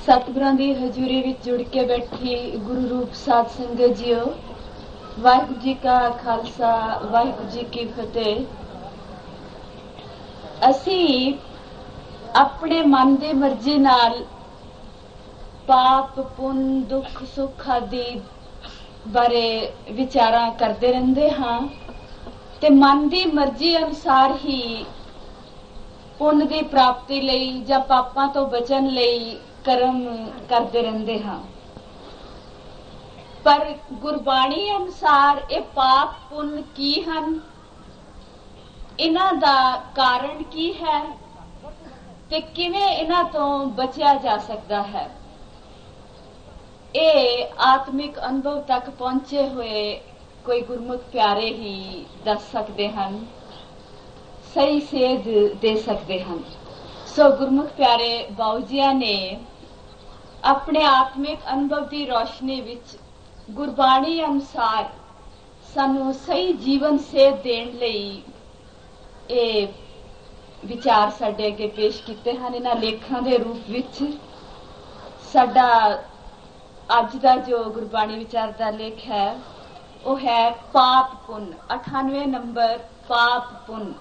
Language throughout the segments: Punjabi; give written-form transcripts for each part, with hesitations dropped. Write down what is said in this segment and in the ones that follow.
सतगुरां दी हजूरी विच जुड़ के बैठी गुरु रूप साध संगत जीओ, वाहिगुरू जी का खालसा वाहिगुरू जी की फतेह। ਅਸੀਂ ਆਪਣੇ ਮਨ ਦੀ ਮਰਜ਼ੀ ਨਾਲ ਪਾਪ ਪੁੰਨ ਦੁੱਖ ਸੁੱਖ ਆਦਿ ਬਾਰੇ ਵਿਚਾਰਾਂ ਕਰਦੇ ਰਹਿੰਦੇ ਹਾਂ ਤੇ ਮਨ ਦੀ ਮਰਜ਼ੀ ਅਨੁਸਾਰ ਹੀ ਪੁੰਨ ਦੀ ਪ੍ਰਾਪਤੀ ਲਈ ਜਾਂ ਪਾਪਾਂ ਤੋਂ ਬਚਣ ਲਈ ਕਰਮ ਕਰਦੇ ਰਹਿੰਦੇ ਹਾਂ। ਪਰ ਗੁਰਬਾਣੀ ਅਨੁਸਾਰ ਇਹ ਪਾਪ ਪੁੰਨ ਕੀ ਹਨ, ਇਹਨਾਂ ਦਾ ਕਾਰਨ ਕੀ ਹੈ ਤੇ ਕਿਵੇਂ ਇਹਨਾਂ ਤੋਂ ਬਚਿਆ ਜਾ ਸਕਦਾ ਹੈ, ਇਹ ਆਤਮਿਕ ਅਨੁਭਵ ਤੱਕ ਪਹੁੰਚੇ ਹੋਏ ਕੋਈ ਗੁਰਮੁਖ ਪਿਆਰੇ ਹੀ ਦੱਸ ਸਕਦੇ ਹਨ, ਸਹੀ ਸੇਧ ਦੇ ਸਕਦੇ ਹਨ। ਸੋ ਗੁਰਮੁਖ ਪਿਆਰੇ ਬਾਊ ਜੀਆਂ ਨੇ ਆਪਣੇ ਆਤਮਿਕ ਅਨੁਭਵ ਦੀ ਰੋਸ਼ਨੀ ਵਿੱਚ ਗੁਰਬਾਣੀ ਅਨੁਸਾਰ ਸਾਨੂੰ ਸਹੀ ਜੀਵਨ ਸੇਧ ਦੇਣ ਲਈ ਇਹ ਵਿਚਾਰ ਸਾਡੇ ਅੱਗੇ ਪੇਸ਼ ਕੀਤੇ ਹਨ। ਇਹਨਾਂ ਲੇਖਾਂ ਦੇ ਰੂਪ ਵਿੱਚ ਸਾਡਾ ਅੱਜ ਦਾ ਜੋ ਗੁਰਬਾਣੀ ਵਿਚਾਰ ਦਾ ਲੇਖ ਹੈ ਉਹ ਹੈ ਪਾਪ ਪੁੰਨ, 98 ਨੰਬਰ ਪਾਪ ਪੁੰਨ।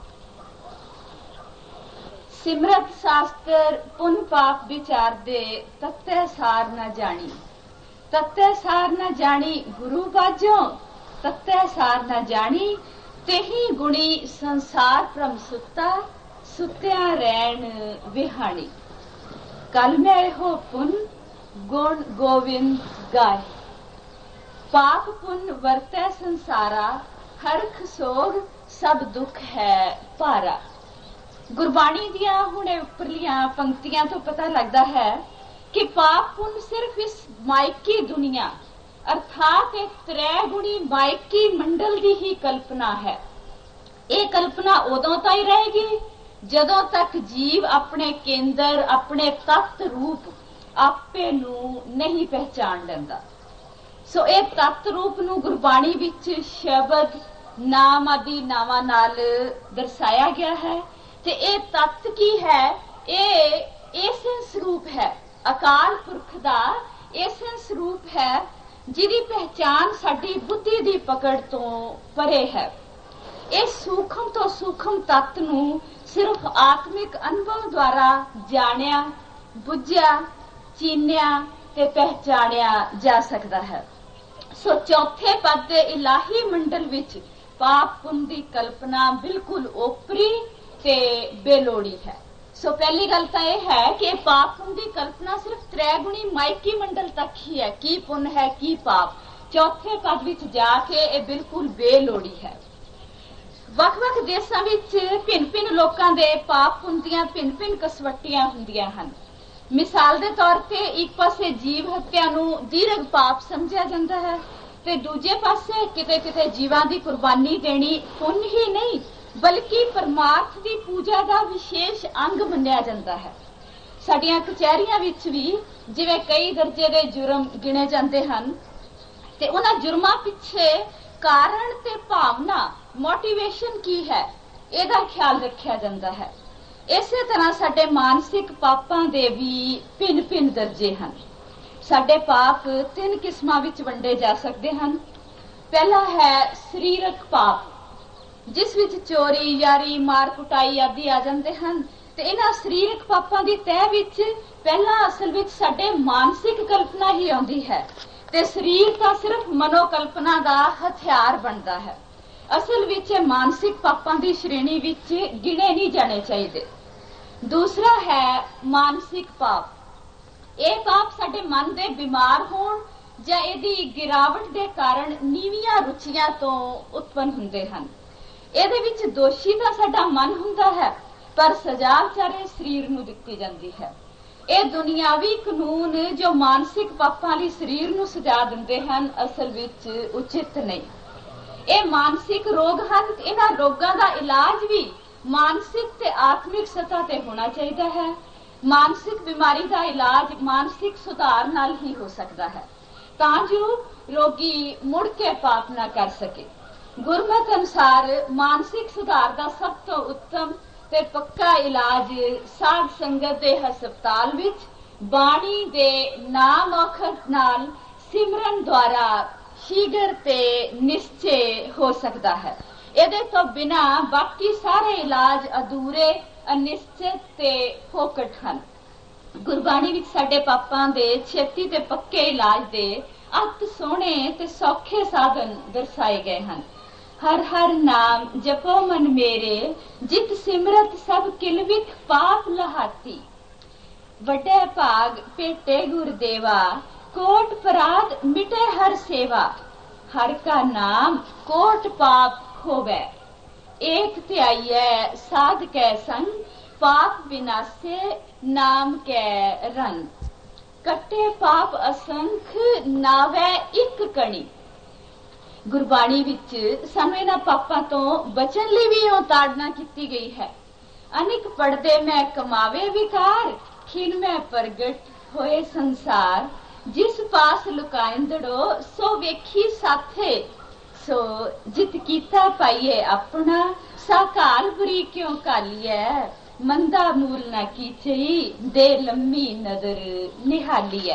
ਸਿਮਰਤ ਸ਼ਾਸਤਰ ਪੁੰਨ ਪਾਪ ਵਿਚਾਰ ਦੇ ਤਤੈ ਸਾਰ ਨਾ ਜਾਣੀ, ਤਤੈ ਸਾਰ ਨਾ ਜਾਣੀ ਗੁਰੂ ਬਾਝੋਂ, ਤਤੈ ਸਾਰ ਨਾ ਜਾਣੀ तेही गुणी संसार भ्रम सुता, सुत्या रैन विहानी। कल मैं हो पुन गुण गोविंद गाय, पाप पुन वरतै संसारा, हरख सोग सब दुख है भारा। गुरबाणी दियां हुणे उपरलियां पंक्तियां तो पता लगता है कि पाप पुन सिर्फ इस मायकी दुनिया अर्थात एक त्रैगुणी मायकी मंडल की ही कल्पना है। ये कल्पना उदों तक ही रहेगी जदों तक जीव अपने केंद्र अपने तत्त रूप आपे नू नहीं पहचान लेंदा। सो ये तत्त रूप नू गुरबाणी विच शब्द नाम आदि नावां नाल दर्शाया गया है ते ये तत्त की है, ये एसेंस रूप है, अकाल पुरख दा एसेंस रूप है जिहदी पहचान साडी बुद्धि दी पकड़ तो परे है। इस सूखम तो सूखम तत्त नू सिर्फ आत्मिक अनुभव द्वारा जानिया बुझिया चीनिया ते पहचानिया जा सकता है। सो चौथे पद दे इलाही मंडल विच पाप पुन दी कल्पना बिल्कुल ओपरी ते बेलोड़ी है। सो पहली गल तो यह है कि पाप पुन की कल्पना सिर्फ त्रैगुणी मायकी मंडल तक ही है, की पुन है की पाप। चौथे पद विच जाके ये बिल्कुल बेलोड़ी है। वख-वख देशां विच भिन्न-भिन्न लोकां दे पाप पुन दीयां भिन्न-भिन्न कसवट्टियां हुंदियां हन। मिसाल दे तौर ते एक पासे जीव हत्या नूं दीर्घ पाप समझिया जांदा है ते दूजे पासे किते-किते जीवां दी कुर्बानी देनी पुन ही नहीं बल्कि परमार्थ की पूजा का विशेष अंग मन्निया जाता है। साडियां कचहरियां विच भी जिवें कई दर्जे के जुर्म गिने जाते हैं ते उन्हां जुर्मां पिछे कारण ते भावना मोटिवेशन की है, इहदा ख्याल रखिया जाता है। इसे तरह साडे मानसिक पापां दे भी भिन्न भिन्न दर्जे हैं। साडे पाप तीन किस्मां विच वंडे जा सकते हैं। पहला है सरीरक पाप, जिस विच चोरी यारी मार कुटाई आदि आ जाते हैं ते इन्हां सरीरक पापां दी तह विच पहला असल विच साडे मानसिक कल्पना ही आउंदी है ते शरीर तां सिर्फ मनोकल्पना दा हथियार बनदा है। असल विच मानसिक पापां दी श्रेणी विच गिणे नहीं जाने चाहिए। दूसरा है मानसिक पाप, ये पाप साडे मन दे बीमार होण जां इहदी गिरावट दे कारण नीवियां रुचियां तो उत्पन्न हुंदे हन। ਇਹਦੇ ਵਿੱਚ ਦੋਸ਼ੀ ਤਾਂ ਸਾਡਾ ਮਨ ਹੁੰਦਾ ਹੈ ਪਰ ਸਜ਼ਾ ਵਿਚਾਰੇ ਸਰੀਰ ਨੂੰ ਦਿੱਤੀ ਜਾਂਦੀ ਹੈ। ਇਹ ਦੁਨਿਆਵੀ ਕਾਨੂੰਨ ਜੋ ਮਾਨਸਿਕ ਪਾਪਾਂ ਲਈ ਸਰੀਰ ਨੂੰ ਸਜ਼ਾ ਦਿੰਦੇ ਹਨ ਅਸਲ ਵਿੱਚ ਉਚਿਤ ਨਹੀਂ। ਇਹ ਮਾਨਸਿਕ ਰੋਗ ਹਨ ਤੇ ਇਹਨਾਂ ਰੋਗਾਂ ਦਾ ਇਲਾਜ ਵੀ ਮਾਨਸਿਕ ਤੇ ਆਤਮਿਕ ਸਤਹ ਤੇ ਹੋਣਾ ਚਾਹੀਦਾ ਹੈ। ਮਾਨਸਿਕ ਬਿਮਾਰੀ ਦਾ ਇਲਾਜ ਮਾਨਸਿਕ ਸੁਧਾਰ ਨਾਲ ਹੀ ਹੋ ਸਕਦਾ ਹੈ ਤਾਂ ਜੋ ਰੋਗੀ ਮੁੜ ਕੇ ਪਾਪ ਨਾ ਕਰ ਸਕੇ। गुरमत अनुसार मानसिक सुधार का सब तो उत्तम ते पक्का इलाज साध संगत के हस्पताल विच ਬਾਣੀ ਦੇ ਨਾਮ ਅਖਤ ਨਾਲ ਸਿਮਰਨ ਦੁਆਰਾ ਸ਼ੀਘਰ ਤੇ ਨਿਸ਼ਚੇ ਹੋ ਸਕਦਾ ਹੈ। ਇਹਦੇ ਤੋਂ ਬਿਨਾ ਬਾਕੀ ਸਾਰੇ ਇਲਾਜ ਅਧੂਰੇ, ਅਨਿਸ਼ਚਿਤ ਤੇ ਫੋਕਟ ਹਨ। ਗੁਰਬਾਣੀ ਵਿੱਚ ਸਾਡੇ ਪਾਪਾਂ ਦੇ ਛੇਤੀ ਤੇ ਪੱਕੇ ਇਲਾਜ ਦੇ ਅਤ ਸੋਹਣੇ ਤੇ ਸੌਖੇ ਸਾਧਨ ਦਰਸਾਏ ਗਏ ਹਨ। ਹਰ ਹਰ ਨਾਮ ਜਪੋ ਮਨ ਮੇਰੇ, ਜਿਤ ਸਿਮਰਤ ਸਭ ਕਿਲਵਿਤ ਪਾਪ ਲਹਾਤੀ। ਵੱਡੇ ਭਾਗ ਭੇਟੇ ਗੁਰਦੇਵਾ, ਕੋਟ ਪਰਾਧ ਮਿਟੇ ਹਰ ਸੇਵਾ। ਹਰ ਕਾ ਨਾਮ ਕੋਟ ਪਾਪ ਖੋਵੈ, ਏਕ ਧਿਆਈਐ ਸਾਧ ਕੈ ਸੰਗ। ਪਾਪ ਵਿਨਾਸੇ ਨਾਮ ਕੈ ਰੰਗ, ਕੱਟੇ ਪਾਪ ਅਸੰਖ ਨਾਵੈ ਇੱਕ ਕਣੀ। ਗੁਰਬਾਣੀ ਵਿੱਚ ਸਾਨੂੰ ਇਹਨਾਂ ਪਾਪਾਂ ਤੋਂ ਬਚਣ ਲਈ ਵੀ ਉਹ ਤਾੜਨਾ ਕੀਤੀ ਗਈ ਹੈ। ਅਨਿਕ ਪੜਦੇ ਮੈਂ ਕਮਾਵੇ ਵਿਕਾਰ, ਖਿਨ ਮੈਂ ਪ੍ਰਗਟ ਹੋਏ ਸੰਸਾਰ। ਜਿਸ ਪਾਸ ਲੁਕਾਇੰਦੜੋ ਸੋ ਵੇਖੀ ਸਾਥੇ, ਸੋ ਜਿਤ ਕੀਤਾ ਪਾਈਏ ਆਪਣਾ। ਸਾਕਾਲ ਬੁਰੀ ਕਿਉਂ ਕਾਲੀਐ, ਮੰਦਾ ਮੂਲ ਨਾ ਕੀਚਈ। ਦੇ ਲੰਮੀ ਨਜ਼ਰ ਨਿਹਾਲੀਐ।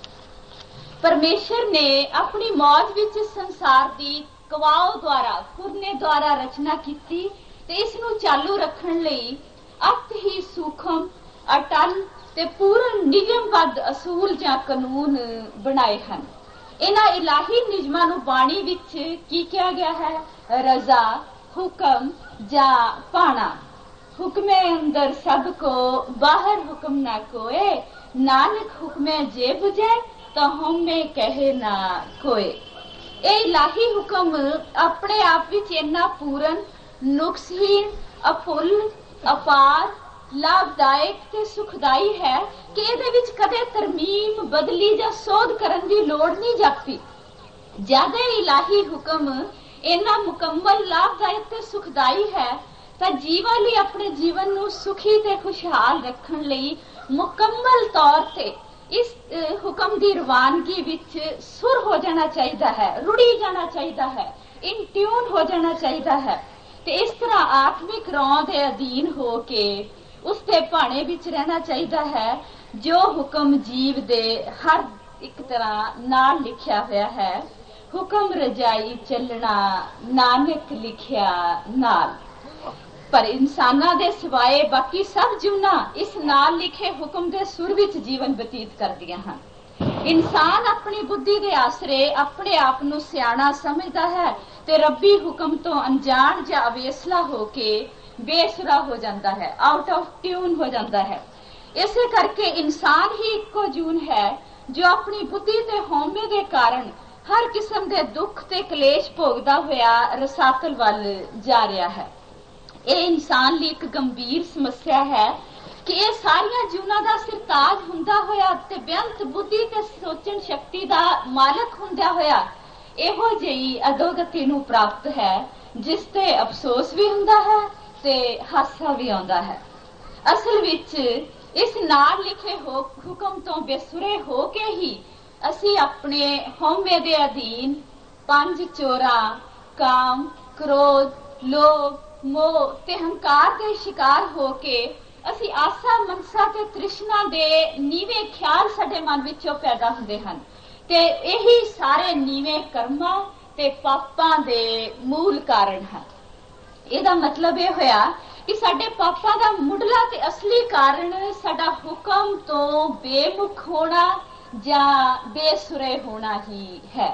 ਪਰਮੇਸ਼ਰ ਨੇ ਆਪਣੀ ਮੌਜ ਵਿੱਚ ਸੰਸਾਰ ਦੀ ਕਵਾਓ ਦੁਆਰਾ, ਫੁਰਨੇ ਦੁਆਰਾ ਰਚਨਾ ਕੀਤੀ ਤੇ ਇਸ ਨੂੰ ਚਾਲੂ ਰੱਖਣ ਲਈ ਅਤ ਹੀ ਸੂਖਮ, ਅਟਲ ਤੇ ਪੂਰਨ ਨਿਯਮਬੱਧ ਅਸੂਲ ਜਾਂ ਕਾਨੂੰਨ ਬਣਾਏ ਹਨ। ਇਹਨਾਂ ਇਲਾਹੀ ਨਿਯਮਾਂ ਨੂੰ ਬਾਣੀ ਵਿੱਚ ਕੀ ਕਿਹਾ ਗਿਆ ਹੈ? ਰਜ਼ਾ, ਹੁਕਮ ਜਾਂ ਪਾਣਾ। ਹੁਕਮੇ ਅੰਦਰ ਸਭ ਕੋ, ਬਾਹਰ ਹੁਕਮ ਨਾ ਕੋਏ। ਨਾਨਕ ਹੁਕਮੇ ਜੇ ਬੁਝੇ, ਤਾਂ ਹਉਮੈ ਕਹੇ ਨਾ ਕੋਏ। ਇਹ ਇਲਾਹੀ ਹੁਕਮ ਆਪਣੇ ਆਪ ਵਿੱਚ ਇੰਨਾ ਪੂਰਨ, ਨੁਕਸਹੀਣ, ਅਫੁੱਲ, ਅਪਾਰ, ਲਾਭਦਾਇਕ ਤੇ ਸੁਖਦਾਈ ਹੈ ਕਿ ਇਹਦੇ ਵਿੱਚ ਕਦੇ ਤਰਮੀਮ, ਬਦਲੀ ਜਾਂ ਸੋਧ ਕਰਨ ਦੀ ਲੋੜ ਨਹੀਂ ਜਾਪਦੀ। ਜਦ ਇਲਾਹੀ ਹੁਕਮ ਇੰਨਾ ਮੁਕੰਮਲ, ਲਾਭਦਾਇਕ ਤੇ ਸੁਖਦਾਈ ਹੈ ਤਾਂ ਜੀਵਾਂ ਲਈ ਆਪਣੇ ਜੀਵਨ ਨੂੰ ਸੁਖੀ ਤੇ ਖੁਸ਼ਹਾਲ ਰੱਖਣ ਲਈ ਮੁਕੰਮਲ ਤੌਰ ਤੇ ਇਸ ਹੁਕਮ ਦੀ ਰਵਾਨਗੀ ਵਿੱਚ ਸੁਰ ਹੋ ਜਾਣਾ ਚਾਹੀਦਾ ਹੈ, ਰੁੜੀ ਜਾਣਾ ਚਾਹੀਦਾ ਹੈ, ਇਨ ਟਿਊਨ ਹੋ ਜਾਣਾ ਚਾਹੀਦਾ ਹੈ। ਤੇ ਇਸ ਤਰ੍ਹਾਂ ਆਤਮਿਕ ਰੌਂ ਦੇ ਅਧੀਨ ਹੋ ਕੇ ਉਸ ਦੇ ਭਾਣੇ ਵਿੱਚ ਰਹਿਣਾ ਚਾਹੀਦਾ ਹੈ ਜੋ ਹੁਕਮ ਜੀਵ ਦੇ ਹਰ ਇੱਕ ਤਰ੍ਹਾਂ ਨਾਲ ਲਿਖਿਆ ਹੋਇਆ ਹੈ। ਹੁਕਮ ਰਜਾਈ ਚੱਲਣਾ, ਨਾਨਕ ਲਿਖਿਆ ਨਾਲ। ਪਰ ਇਨਸਾਨਾਂ ਦੇ ਸਿਵਾਏ ਬਾਕੀ ਸਭ ਜੂਨਾਂ ਇਸ ਨਾਲ ਲਿਖੇ ਹੁਕਮ ਦੇ ਸੁਰ ਵਿੱਚ ਜੀਵਨ ਬਤੀਤ ਕਰਦੀਆਂ ਹਨ। ਇਨਸਾਨ ਆਪਣੀ ਬੁੱਧੀ ਦੇ ਆਸਰੇ ਆਪਣੇ ਆਪ ਨੂੰ ਸਿਆਣਾ ਸਮਝਦਾ ਹੈ ਤੇ ਰੱਬੀ ਹੁਕਮ ਤੋਂ ਅਣਜਾਣ ਜਾਂ ਅਵੇਸਲਾ ਹੋ ਕੇ ਬੇਸੁਰਾ ਹੋ ਜਾਂਦਾ ਹੈ, ਆਊਟ ਆਫ ਟਿਊਨ ਹੋ ਜਾਂਦਾ ਹੈ। ਇਸੇ ਕਰਕੇ ਇਨਸਾਨ ਹੀ ਇੱਕੋ ਜੂਨ ਹੈ ਜੋ ਆਪਣੀ ਬੁੱਧੀ ਤੇ ਹਉਮੈ ਦੇ ਕਾਰਨ ਹਰ ਕਿਸਮ ਦੇ ਦੁੱਖ ਤੇ ਕਲੇਸ਼ ਭੋਗਦਾ ਹੋਇਆ ਰਸਾਤਲ ਵੱਲ ਜਾ ਰਿਹਾ ਹੈ। ਇਹ ਇਨਸਾਨ ਲਈ ਇੱਕ ਗੰਭੀਰ ਸਮੱਸਿਆ ਹੈ ਕਿ ਇਹ ਸਾਰੀਆਂ ਜੂਨਾਂ ਦਾ ਸਿਰਤਾਜ ਹੁੰਦਾ ਹੋਇਆ ਤੇ ਬੇਅੰਤ ਬੁੱਧੀ ਤੇ ਸੋਚਣ ਸ਼ਕਤੀ ਦਾ ਮਾਲਕ ਹੁੰਦਿਆ ਹੋਇਆ ਇਹੋ ਜਿਹੀ ਅਧੋਗਤੀ ਨੂੰ ਪ੍ਰਾਪਤ ਹੈ ਜਿਸ ਤੇ ਅਫਸੋਸ ਵੀ ਹੁੰਦਾ ਹੈ ਤੇ ਹਾਸਾ ਵੀ ਆਉਂਦਾ ਹੈ। ਅਸਲ ਵਿੱਚ ਇਸ ਨਾਲ ਲਿਖੇ ਹੁਕਮ ਤੋਂ ਬੇਸੁਰੇ ਹੋ ਕੇ ਹੀ ਅਸੀਂ ਆਪਣੇ ਹਉਮੈ ਦੇ ਅਧੀਨ ਪੰਜ ਚੋਰਾਂ, ਕਾਮ, ਕ੍ਰੋਧ, ਲੋਭ, ਮੋਹ ਤੇ ਹੰਕਾਰ ਦੇ ਸ਼ਿਕਾਰ ਹੋ ਕੇ ਅਸੀਂ ਆਸਾ, ਮਨਸਾ ਤੇ ਤ੍ਰਿਸ਼ਨਾ ਦੇ ਨੀਵੇਂ ਖਿਆਲ ਸਾਡੇ ਮਨ ਵਿੱਚੋਂ ਪੈਦਾ ਹੁੰਦੇ ਹਨ ਤੇ ਇਹੀ ਸਾਰੇ ਨੀਵੇਂ ਕਰਮਾਂ ਤੇ ਪਾਪਾਂ ਦੇ ਮੂਲ ਕਾਰਨ ਹਨ। ਇਹਦਾ ਮਤਲਬ ਇਹ ਹੋਇਆ ਕਿ ਸਾਡੇ ਪਾਪਾਂ ਦਾ ਮੁੱਢਲਾ ਤੇ ਅਸਲੀ ਕਾਰਨ ਸਾਡਾ ਹੁਕਮ ਤੋਂ ਬੇਮੁਖ ਹੋਣਾ ਜਾਂ ਬੇਸੁਰੇ ਹੋਣਾ ਹੀ ਹੈ।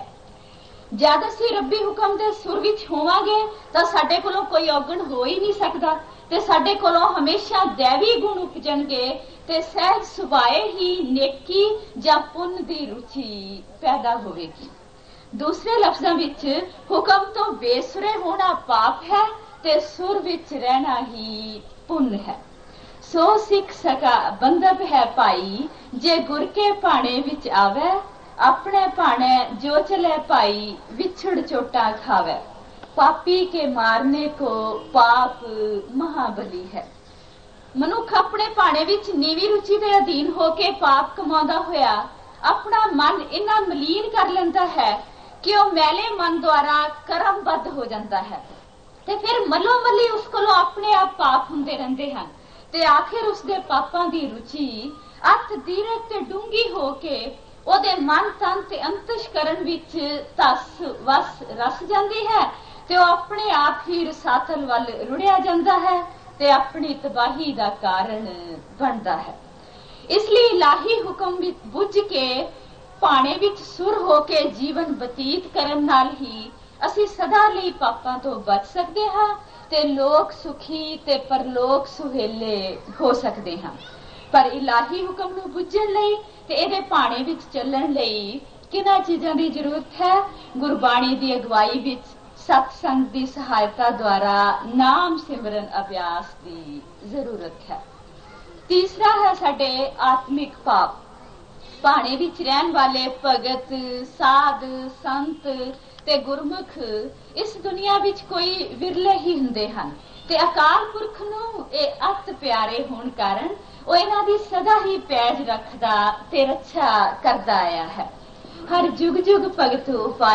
ਜਦ ਅਸੀਂ ਰੱਬੀ ਹੁਕਮ ਦੇ ਸੁਰ ਵਿੱਚ ਹੋਵਾਂਗੇ ਤਾਂ ਸਾਡੇ ਕੋਲੋਂ ਕੋਈ ਔਗਣ ਹੋ ਹੀ ਨਹੀਂ ਸਕਦਾ ਤੇ ਸਾਡੇ ਕੋਲੋਂ ਹਮੇਸ਼ਾ ਦੈਵੀ ਗੁਣ ਉਪਜਣਗੇ ਤੇ ਸਹਿਜ ਸੁਭਾਏ ਹੀ ਨੇਕੀ ਜਾਂ ਪੁੰਨ ਦੀ ਰੁਚੀ ਪੈਦਾ ਹੋਵੇਗੀ। ਦੂਸਰੇ ਲਫ਼ਜ਼ਾਂ ਵਿੱਚ ਹੁਕਮ ਤੋਂ ਬੇਸੁਰੇ ਹੋਣਾ ਪਾਪ ਹੈ ਤੇ ਸੁਰ ਵਿੱਚ ਰਹਿਣਾ ਹੀ ਪੁੰਨ ਹੈ। ਸੋ ਸਿੱਖ ਸਕਾ ਬੰਧਪ ਹੈ ਭਾਈ, ਜੇ ਗੁਰ ਕੇ ਭਾਣੇ ਵਿੱਚ ਆਵੇ। ਆਪਣੇ ਭਾਣੇ ਜੋ ਚਲੇ ਭਾਈ, ਵਿਛੜ ਚੋਟਾਂ ਖਾਵੇ। ਪਾਪੀ ਕੇ ਮਾਰਨੇ ਕੋ ਪਾਪ ਮਹਾਬਲੀ ਹੈ। ਮਨੁੱਖ ਆਪਣੇ ਭਾਣੇ ਵਿੱਚ ਨੀਵੀਂ ਰੁਚੀ ਦੇ ਅਧੀਨ ਹੋ ਕੇ ਪਾਪ ਕਮਾਉਂਦਾ ਹੋਇਆ ਆਪਣਾ ਮਨ ਇੰਨਾ ਮਲੀਨ ਕਰ ਲੈਂਦਾ ਹੈ ਕਿ ਉਹ ਮੈਲੇ ਮਨ ਦੁਆਰਾ ਕਰਮਬੱਧ ਹੋ ਜਾਂਦਾ ਹੈ ਤੇ ਫਿਰ ਮੱਲੋ ਮੱਲੀ ਉਸ ਕੋਲੋਂ ਆਪਣੇ ਆਪ ਪਾਪ ਹੁੰਦੇ ਰਹਿੰਦੇ ਹਨ ਤੇ ਆਖਿਰ ਉਸ ਦੇ ਪਾਪਾਂ ਦੀ ਰੁਚੀ ਅੱਤ ਦੀਰਘ ਤੇ ਡੂੰਗੀ ਹੋ ਕੇ ਉਹਦੇ ਮਨ ਤਨ ਤੇ ਅੰਤਸ਼ਕਰਨ ਵਿੱਚ ਤਸ ਵਸ ਰਸ ਜਾਂਦੀ ਹੈ ਤੇ ਉਹ ਆਪਣੇ ਆਪ ਹੀ ਰਸਾਤਲ ਵੱਲ ਰੁੜਿਆ ਜਾਂਦਾ ਹੈ ਤੇ ਆਪਣੀ ਤਬਾਹੀ ਦਾ ਕਾਰਨ ਬਣਦਾ ਹੈ। ਇਸ ਲਈ ਇਲਾਹੀ ਹੁਕਮ ਵਿੱਚ ਬੁੱਝ ਕੇ ਭਾਣੇ ਵਿੱਚ ਸੁਰ ਹੋ ਕੇ ਜੀਵਨ ਬਤੀਤ ਕਰਨ ਨਾਲ ਹੀ ਅਸੀਂ ਸਦਾ ਲਈ ਪਾਪਾਂ ਤੋਂ ਬਚ ਸਕਦੇ ਹਾਂ ਤੇ ਲੋਕ ਸੁਖੀ ਤੇ ਪਰਲੋਕ ਸੁਹੇਲੇ ਹੋ ਸਕਦੇ ਹਾਂ। ਪਰ ਇਲਾਹੀ ਹੁਕਮ ਨੂੰ ਬੁੱਝਣ ਲਈ ਤੇ ਇਹਦੇ ਭਾਣੇ ਵਿੱਚ ਚੱਲਣ ਲਈ ਕਿਹਨਾਂ ਚੀਜ਼ਾਂ ਦੀ ਜ਼ਰੂਰਤ ਹੈ? ਗੁਰਬਾਣੀ ਦੀ ਅਗਵਾਈ ਵਿੱਚ ਸਤਸੰਗ ਦੀ ਸਹਾਇਤਾ ਦੁਆਰਾ ਨਾਮ ਸਿਮਰਨ ਅਭਿਆਸ ਦੀ ਜ਼ਰੂਰਤ ਹੈ। ਤੀਸਰਾ ਹੈ ਸਾਡੇ ਆਤਮਿਕ ਪਾਪ। ਭਾਣੇ ਵਿੱਚ ਰਹਿਣ ਵਾਲੇ ਭਗਤ, ਸਾਧ, ਸੰਤ ਤੇ ਗੁਰਮੁਖ ਇਸ ਦੁਨੀਆ ਵਿੱਚ ਕੋਈ ਵਿਰਲੇ ਹੀ ਹੁੰਦੇ ਹਨ ਤੇ ਅਕਾਲ ਪੁਰਖ ਨੂੰ ਇਹ ਅਤ ਪਿਆਰੇ ਹੋਣ ਕਾਰਨ ਉਹ ਇਹਨਾਂ ਦੀ ਸਦਾ ਹੀ ਪੈਜ ਰੱਖਦਾ ਤੇ ਰੱਛਾ ਕਰਦਾ ਆਇਆ ਹੈ। ਹਰ ਜੁਗ ਜੁਗ ਭਗਤ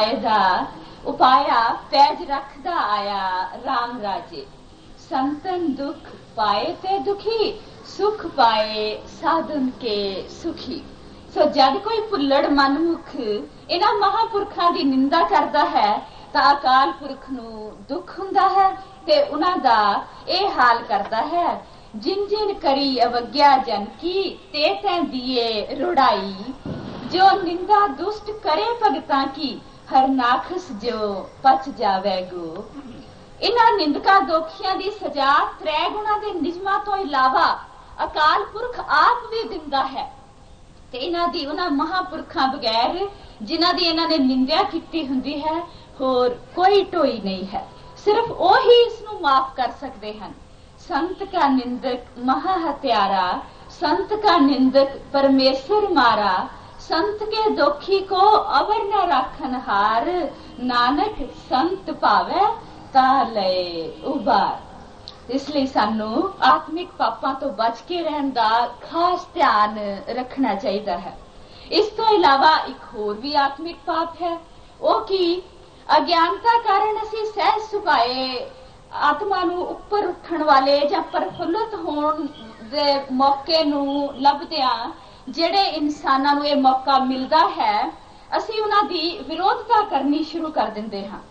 ਉਪਾਇਆ ਪੈਜ ਰੱਖਦਾ ਆਇਆ ਰਾਮ ਰਾਜੇ। ਸੰਤਨ ਦੁੱਖ ਪਾਏ ਤੇ ਦੁਖੀ, ਸੁਖ ਪਾਏ ਸਾਧਨ ਕੇ ਸੁਖੀ। ਸੋ ਜਦ ਕੋਈ ਭੁੱਲੜ ਮਨਮੁਖ ਇਹਨਾਂ ਮਹਾਂਪੁਰਖਾਂ ਦੀ ਨਿੰਦਾ ਕਰਦਾ ਹੈ ਤਾਂ ਅਕਾਲ ਪੁਰਖ ਨੂੰ ਦੁੱਖ ਹੁੰਦਾ ਹੈ ਤੇ ਉਹਨਾਂ ਦਾ ਇਹ ਹਾਲ ਕਰਦਾ ਹੈ, ਜਿਨ ਜਿਨ ਕਰੀ ਅਵਗਿਆ ਜਨ ਕੀ ਤੇ ਤੈਂ ਦੀਏ ਰੁੜਾਈ। ਜੋ ਨਿੰਦਾ ਦੁਸ਼ਟ ਕਰੇ ਭਗਤਾਂ ਕੀ, ਹਰ ਨਾਖਸ ਜੋ ਪਚ ਜਾਵੇ ਗੋ। ਇਹਨਾਂ ਨਿੰਦਕਾਂ ਦੋਖੀਆਂ ਦੀ ਸਜ਼ਾ ਤ੍ਰੈ ਗੁਣਾ ਦੇ ਨਿਯਮਾਂ ਤੋਂ ਇਲਾਵਾ ਅਕਾਲ ਪੁਰਖ ਆਪ ਵੀ ਦਿੰਦਾ ਹੈ ਤੇ ਇਹਨਾਂ ਦੀ ਉਹਨਾਂ ਮਹਾਂਪੁਰਖਾਂ ਬਗੈਰ ਜਿਨ੍ਹਾਂ ਦੀ ਇਹਨਾਂ ਨੇ ਨਿੰਦਿਆ ਕੀਤੀ ਹੁੰਦੀ ਹੈ ਹੋਰ ਕੋਈ ਢੋਈ ਨਹੀਂ ਹੈ। ਸਿਰਫ ਉਹ ਹੀ ਇਸ ਨੂੰ ਮਾਫ ਕਰ ਸਕਦੇ ਹਨ। ਸੰਤ ਕਾ ਨਿੰਦਕ ਮਹਾ ਹਤਿਆਰਾ, ਸੰਤ ਕਾ ਨਿੰਦਕ ਪਰਮੇਸ਼ਰ ਮਾਰਾ। ਸੰਤ ਕੇ ਦੋਖੀ ਕੋ ਅਵਰ न राखन हार, नानक संत भावे ता लए उबार। ਇਸ ਲਈ ਸਾਨੂੰ ਆਤਮਿਕ ਪਾਪਾਂ ਤੋਂ ਬਚ ਕੇ ਰਹਿਣ ਦਾ ਖਾਸ ਧਿਆਨ ਰੱਖਣਾ ਚਾਹੀਦਾ ਹੈ। ਇਸ ਤੋਂ ਇਲਾਵਾ ਇੱਕ ਹੋਰ ਵੀ ਆਤਮਿਕ ਪਾਪ ਹੈ, ਉਹ ਕਿ ਅਗਿਆਨਤਾ ਕਾਰਨ ਅਸੀਂ ਸਹਿਜ ਸੁਭਾਏ ਆਤਮਾ ਨੂੰ ਉੱਪਰ ਉੱਠਣ ਵਾਲੇ ਜਾਂ ਪ੍ਰਫੁੱਲਤ ਹੋਣ ਦੇ ਮੌਕੇ ਨੂੰ ਲੱਭਦਿਆਂ ਜਿਹੜੇ ਇਨਸਾਨਾਂ ਨੂੰ ਇਹ ਮੌਕਾ ਮਿਲਦਾ ਹੈ ਅਸੀਂ ਉਹਨਾਂ ਦੀ ਵਿਰੋਧਤਾ ਕਰਨੀ ਸ਼ੁਰੂ ਕਰ ਦਿੰਦੇ ਹਾਂ।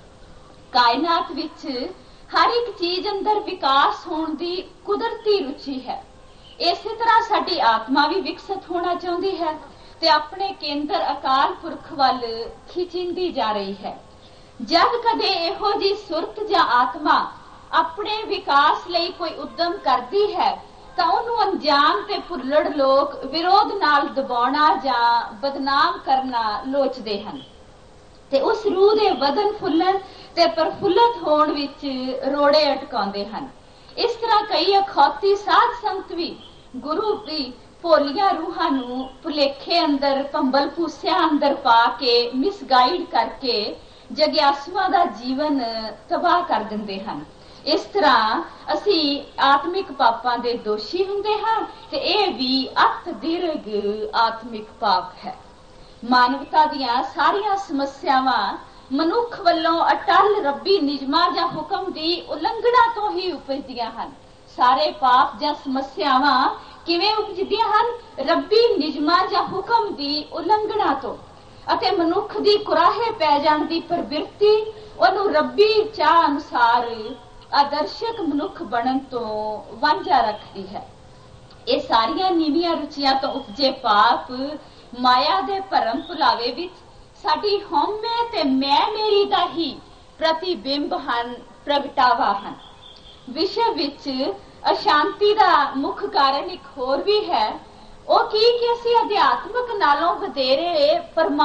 ਕਾਇਨਾਤ ਵਿੱਚ ਹਰ ਇੱਕ ਚੀਜ਼ ਅੰਦਰ ਵਿਕਾਸ ਹੋਣ ਦੀ ਕੁਦਰਤੀ ਰੁਚੀ ਹੈ। ਇਸੇ ਤਰ੍ਹਾਂ ਸਾਡੀ ਆਤਮਾ ਵੀ ਵਿਕਸਿਤ ਹੋਣਾ ਚਾਹੁੰਦੀ ਹੈ ਤੇ ਆਪਣੇ ਕੇਂਦਰ ਅਕਾਲ ਪੁਰਖ ਵੱਲ ਖਿੱਚਦੀ ਜਾ ਰਹੀ ਹੈ। ਜਦ ਕਦੇ ਇਹੋ ਜੀ ਸੁਰਤ ਜਾਂ ਆਤਮਾ ਆਪਣੇ ਵਿਕਾਸ ਲਈ ਕੋਈ ਉਦਮ ਕਰਦੀ ਹੈ ਤਾਂ ਉਹਨੂੰ ਅਣਜਾਣ ਤੇ ਭੁੱਲੜ ਲੋਕ ਵਿਰੋਧ ਨਾਲ ਦਬਾਉਣਾ ਜਾਂ ਬਦਨਾਮ ਕਰਨਾ ਲੋਚਦੇ ਹਨ ਤੇ ਉਸ ਰੂਹ ਦੇ ਵਧਨ ਫੁੱਲਣ ਤੇ ਪ੍ਰਫੁੱਲਤ ਹੋਣ ਵਿੱਚ ਰੋੜੇ ਅਟਕਾਉਂਦੇ ਹਨ। ਇਸ ਤਰ੍ਹਾਂ ਕਈ ਅਖੌਤੀ ਸਾਧ ਸੰਤ ਵੀ ਗੁਰੂ ਦੀ ਭੋਲੀਆਂ ਰੂਹਾਂ ਨੂੰ ਭੁਲੇਖੇ ਅੰਦਰ ਭੰਬਲ ਭੂਸਿਆਂ ਅੰਦਰ ਪਾ ਕੇ ਮਿਸਗਾਈਡ ਕਰਕੇ ਜਗਿਆਸੂਆਂ ਦਾ ਜੀਵਨ ਤਬਾਹ ਕਰ ਦਿੰਦੇ ਹਨ। ਇਸ ਤਰ੍ਹਾਂ ਅਸੀਂ ਆਤਮਿਕ ਪਾਪਾਂ ਦੇ ਦੋਸ਼ੀ ਹੁੰਦੇ ਹਾਂ ਤੇ ਇਹ ਵੀ ਅਤ ਦੀਰਘ ਆਤਮਿਕ ਪਾਪ ਹੈ। ਮਾਨਵਤਾ ਦੀਆਂ ਸਾਰੀਆਂ ਸਮੱਸਿਆਵਾਂ ਮਨੁੱਖ ਵੱਲੋਂ ਅਟਲ ਰੱਬੀ ਨਿਯਮਾਂ ਜਾਂ ਹੁਕਮ ਦੀ ਉਲੰਘਣਾ ਤੋਂ ਹੀ ਉਪਜਦੀਆਂ ਹਨ। ਸਾਰੇ ਪਾਪ ਜਾਂ ਸਮੱਸਿਆਵਾਂ ਕਿਵੇਂ ਉਪਜਦੀਆਂ ਹਨ? ਰੱਬੀ ਨਿਯਮਾਂ ਜਾਂ ਹੁਕਮ ਦੀ ਉਲੰਘਣਾ ਤੋਂ। ਅਤੇ ਮਨੁੱਖ ਦੀ ਕੁਰਾਹੇ ਪੈ ਜਾਣ ਦੀ ਪ੍ਰਵਿਰਤੀ ਉਹਨੂੰ ਰੱਬੀ ਚਾਹ ਅਨੁਸਾਰ ਆਦਰਸ਼ਕ ਮਨੁੱਖ ਬਣਨ ਤੋਂ ਵਾਂਝਾ ਰੱਖਦੀ ਹੈ। ਇਹ ਸਾਰੀਆਂ ਨੀਵੀਆਂ ਰੁਚੀਆਂ ਤੋਂ ਉਪਜੇ ਪਾਪ ਮਾਇਆ ਦੇ ਭਰਮ ਭੁਲਾਵੇ ਵਿੱਚ ਸਾਡੀ ਹਉਮੈ ਤੇ ਮੈਂ ਮੇਰੀ ਦਾ ਹੀ ਪ੍ਰਤੀਬਿੰਬ ਹਨ, ਪ੍ਰਗਟਾਵਾ ਹਨ। ਵਿਸ਼ਵ ਵਿੱਚ ਅਸ਼ਾਂਤੀ ਦਾ ਮੁੱਖ ਕਾਰਨ ਇੱਕ ਹੋਰ ਵੀ ਹੈ, ਉਹ ਕਿ ਅਸੀਂ ਅਧਿਆਤਮਕ ਨਾਲੋਂ ਵਧੇਰੇ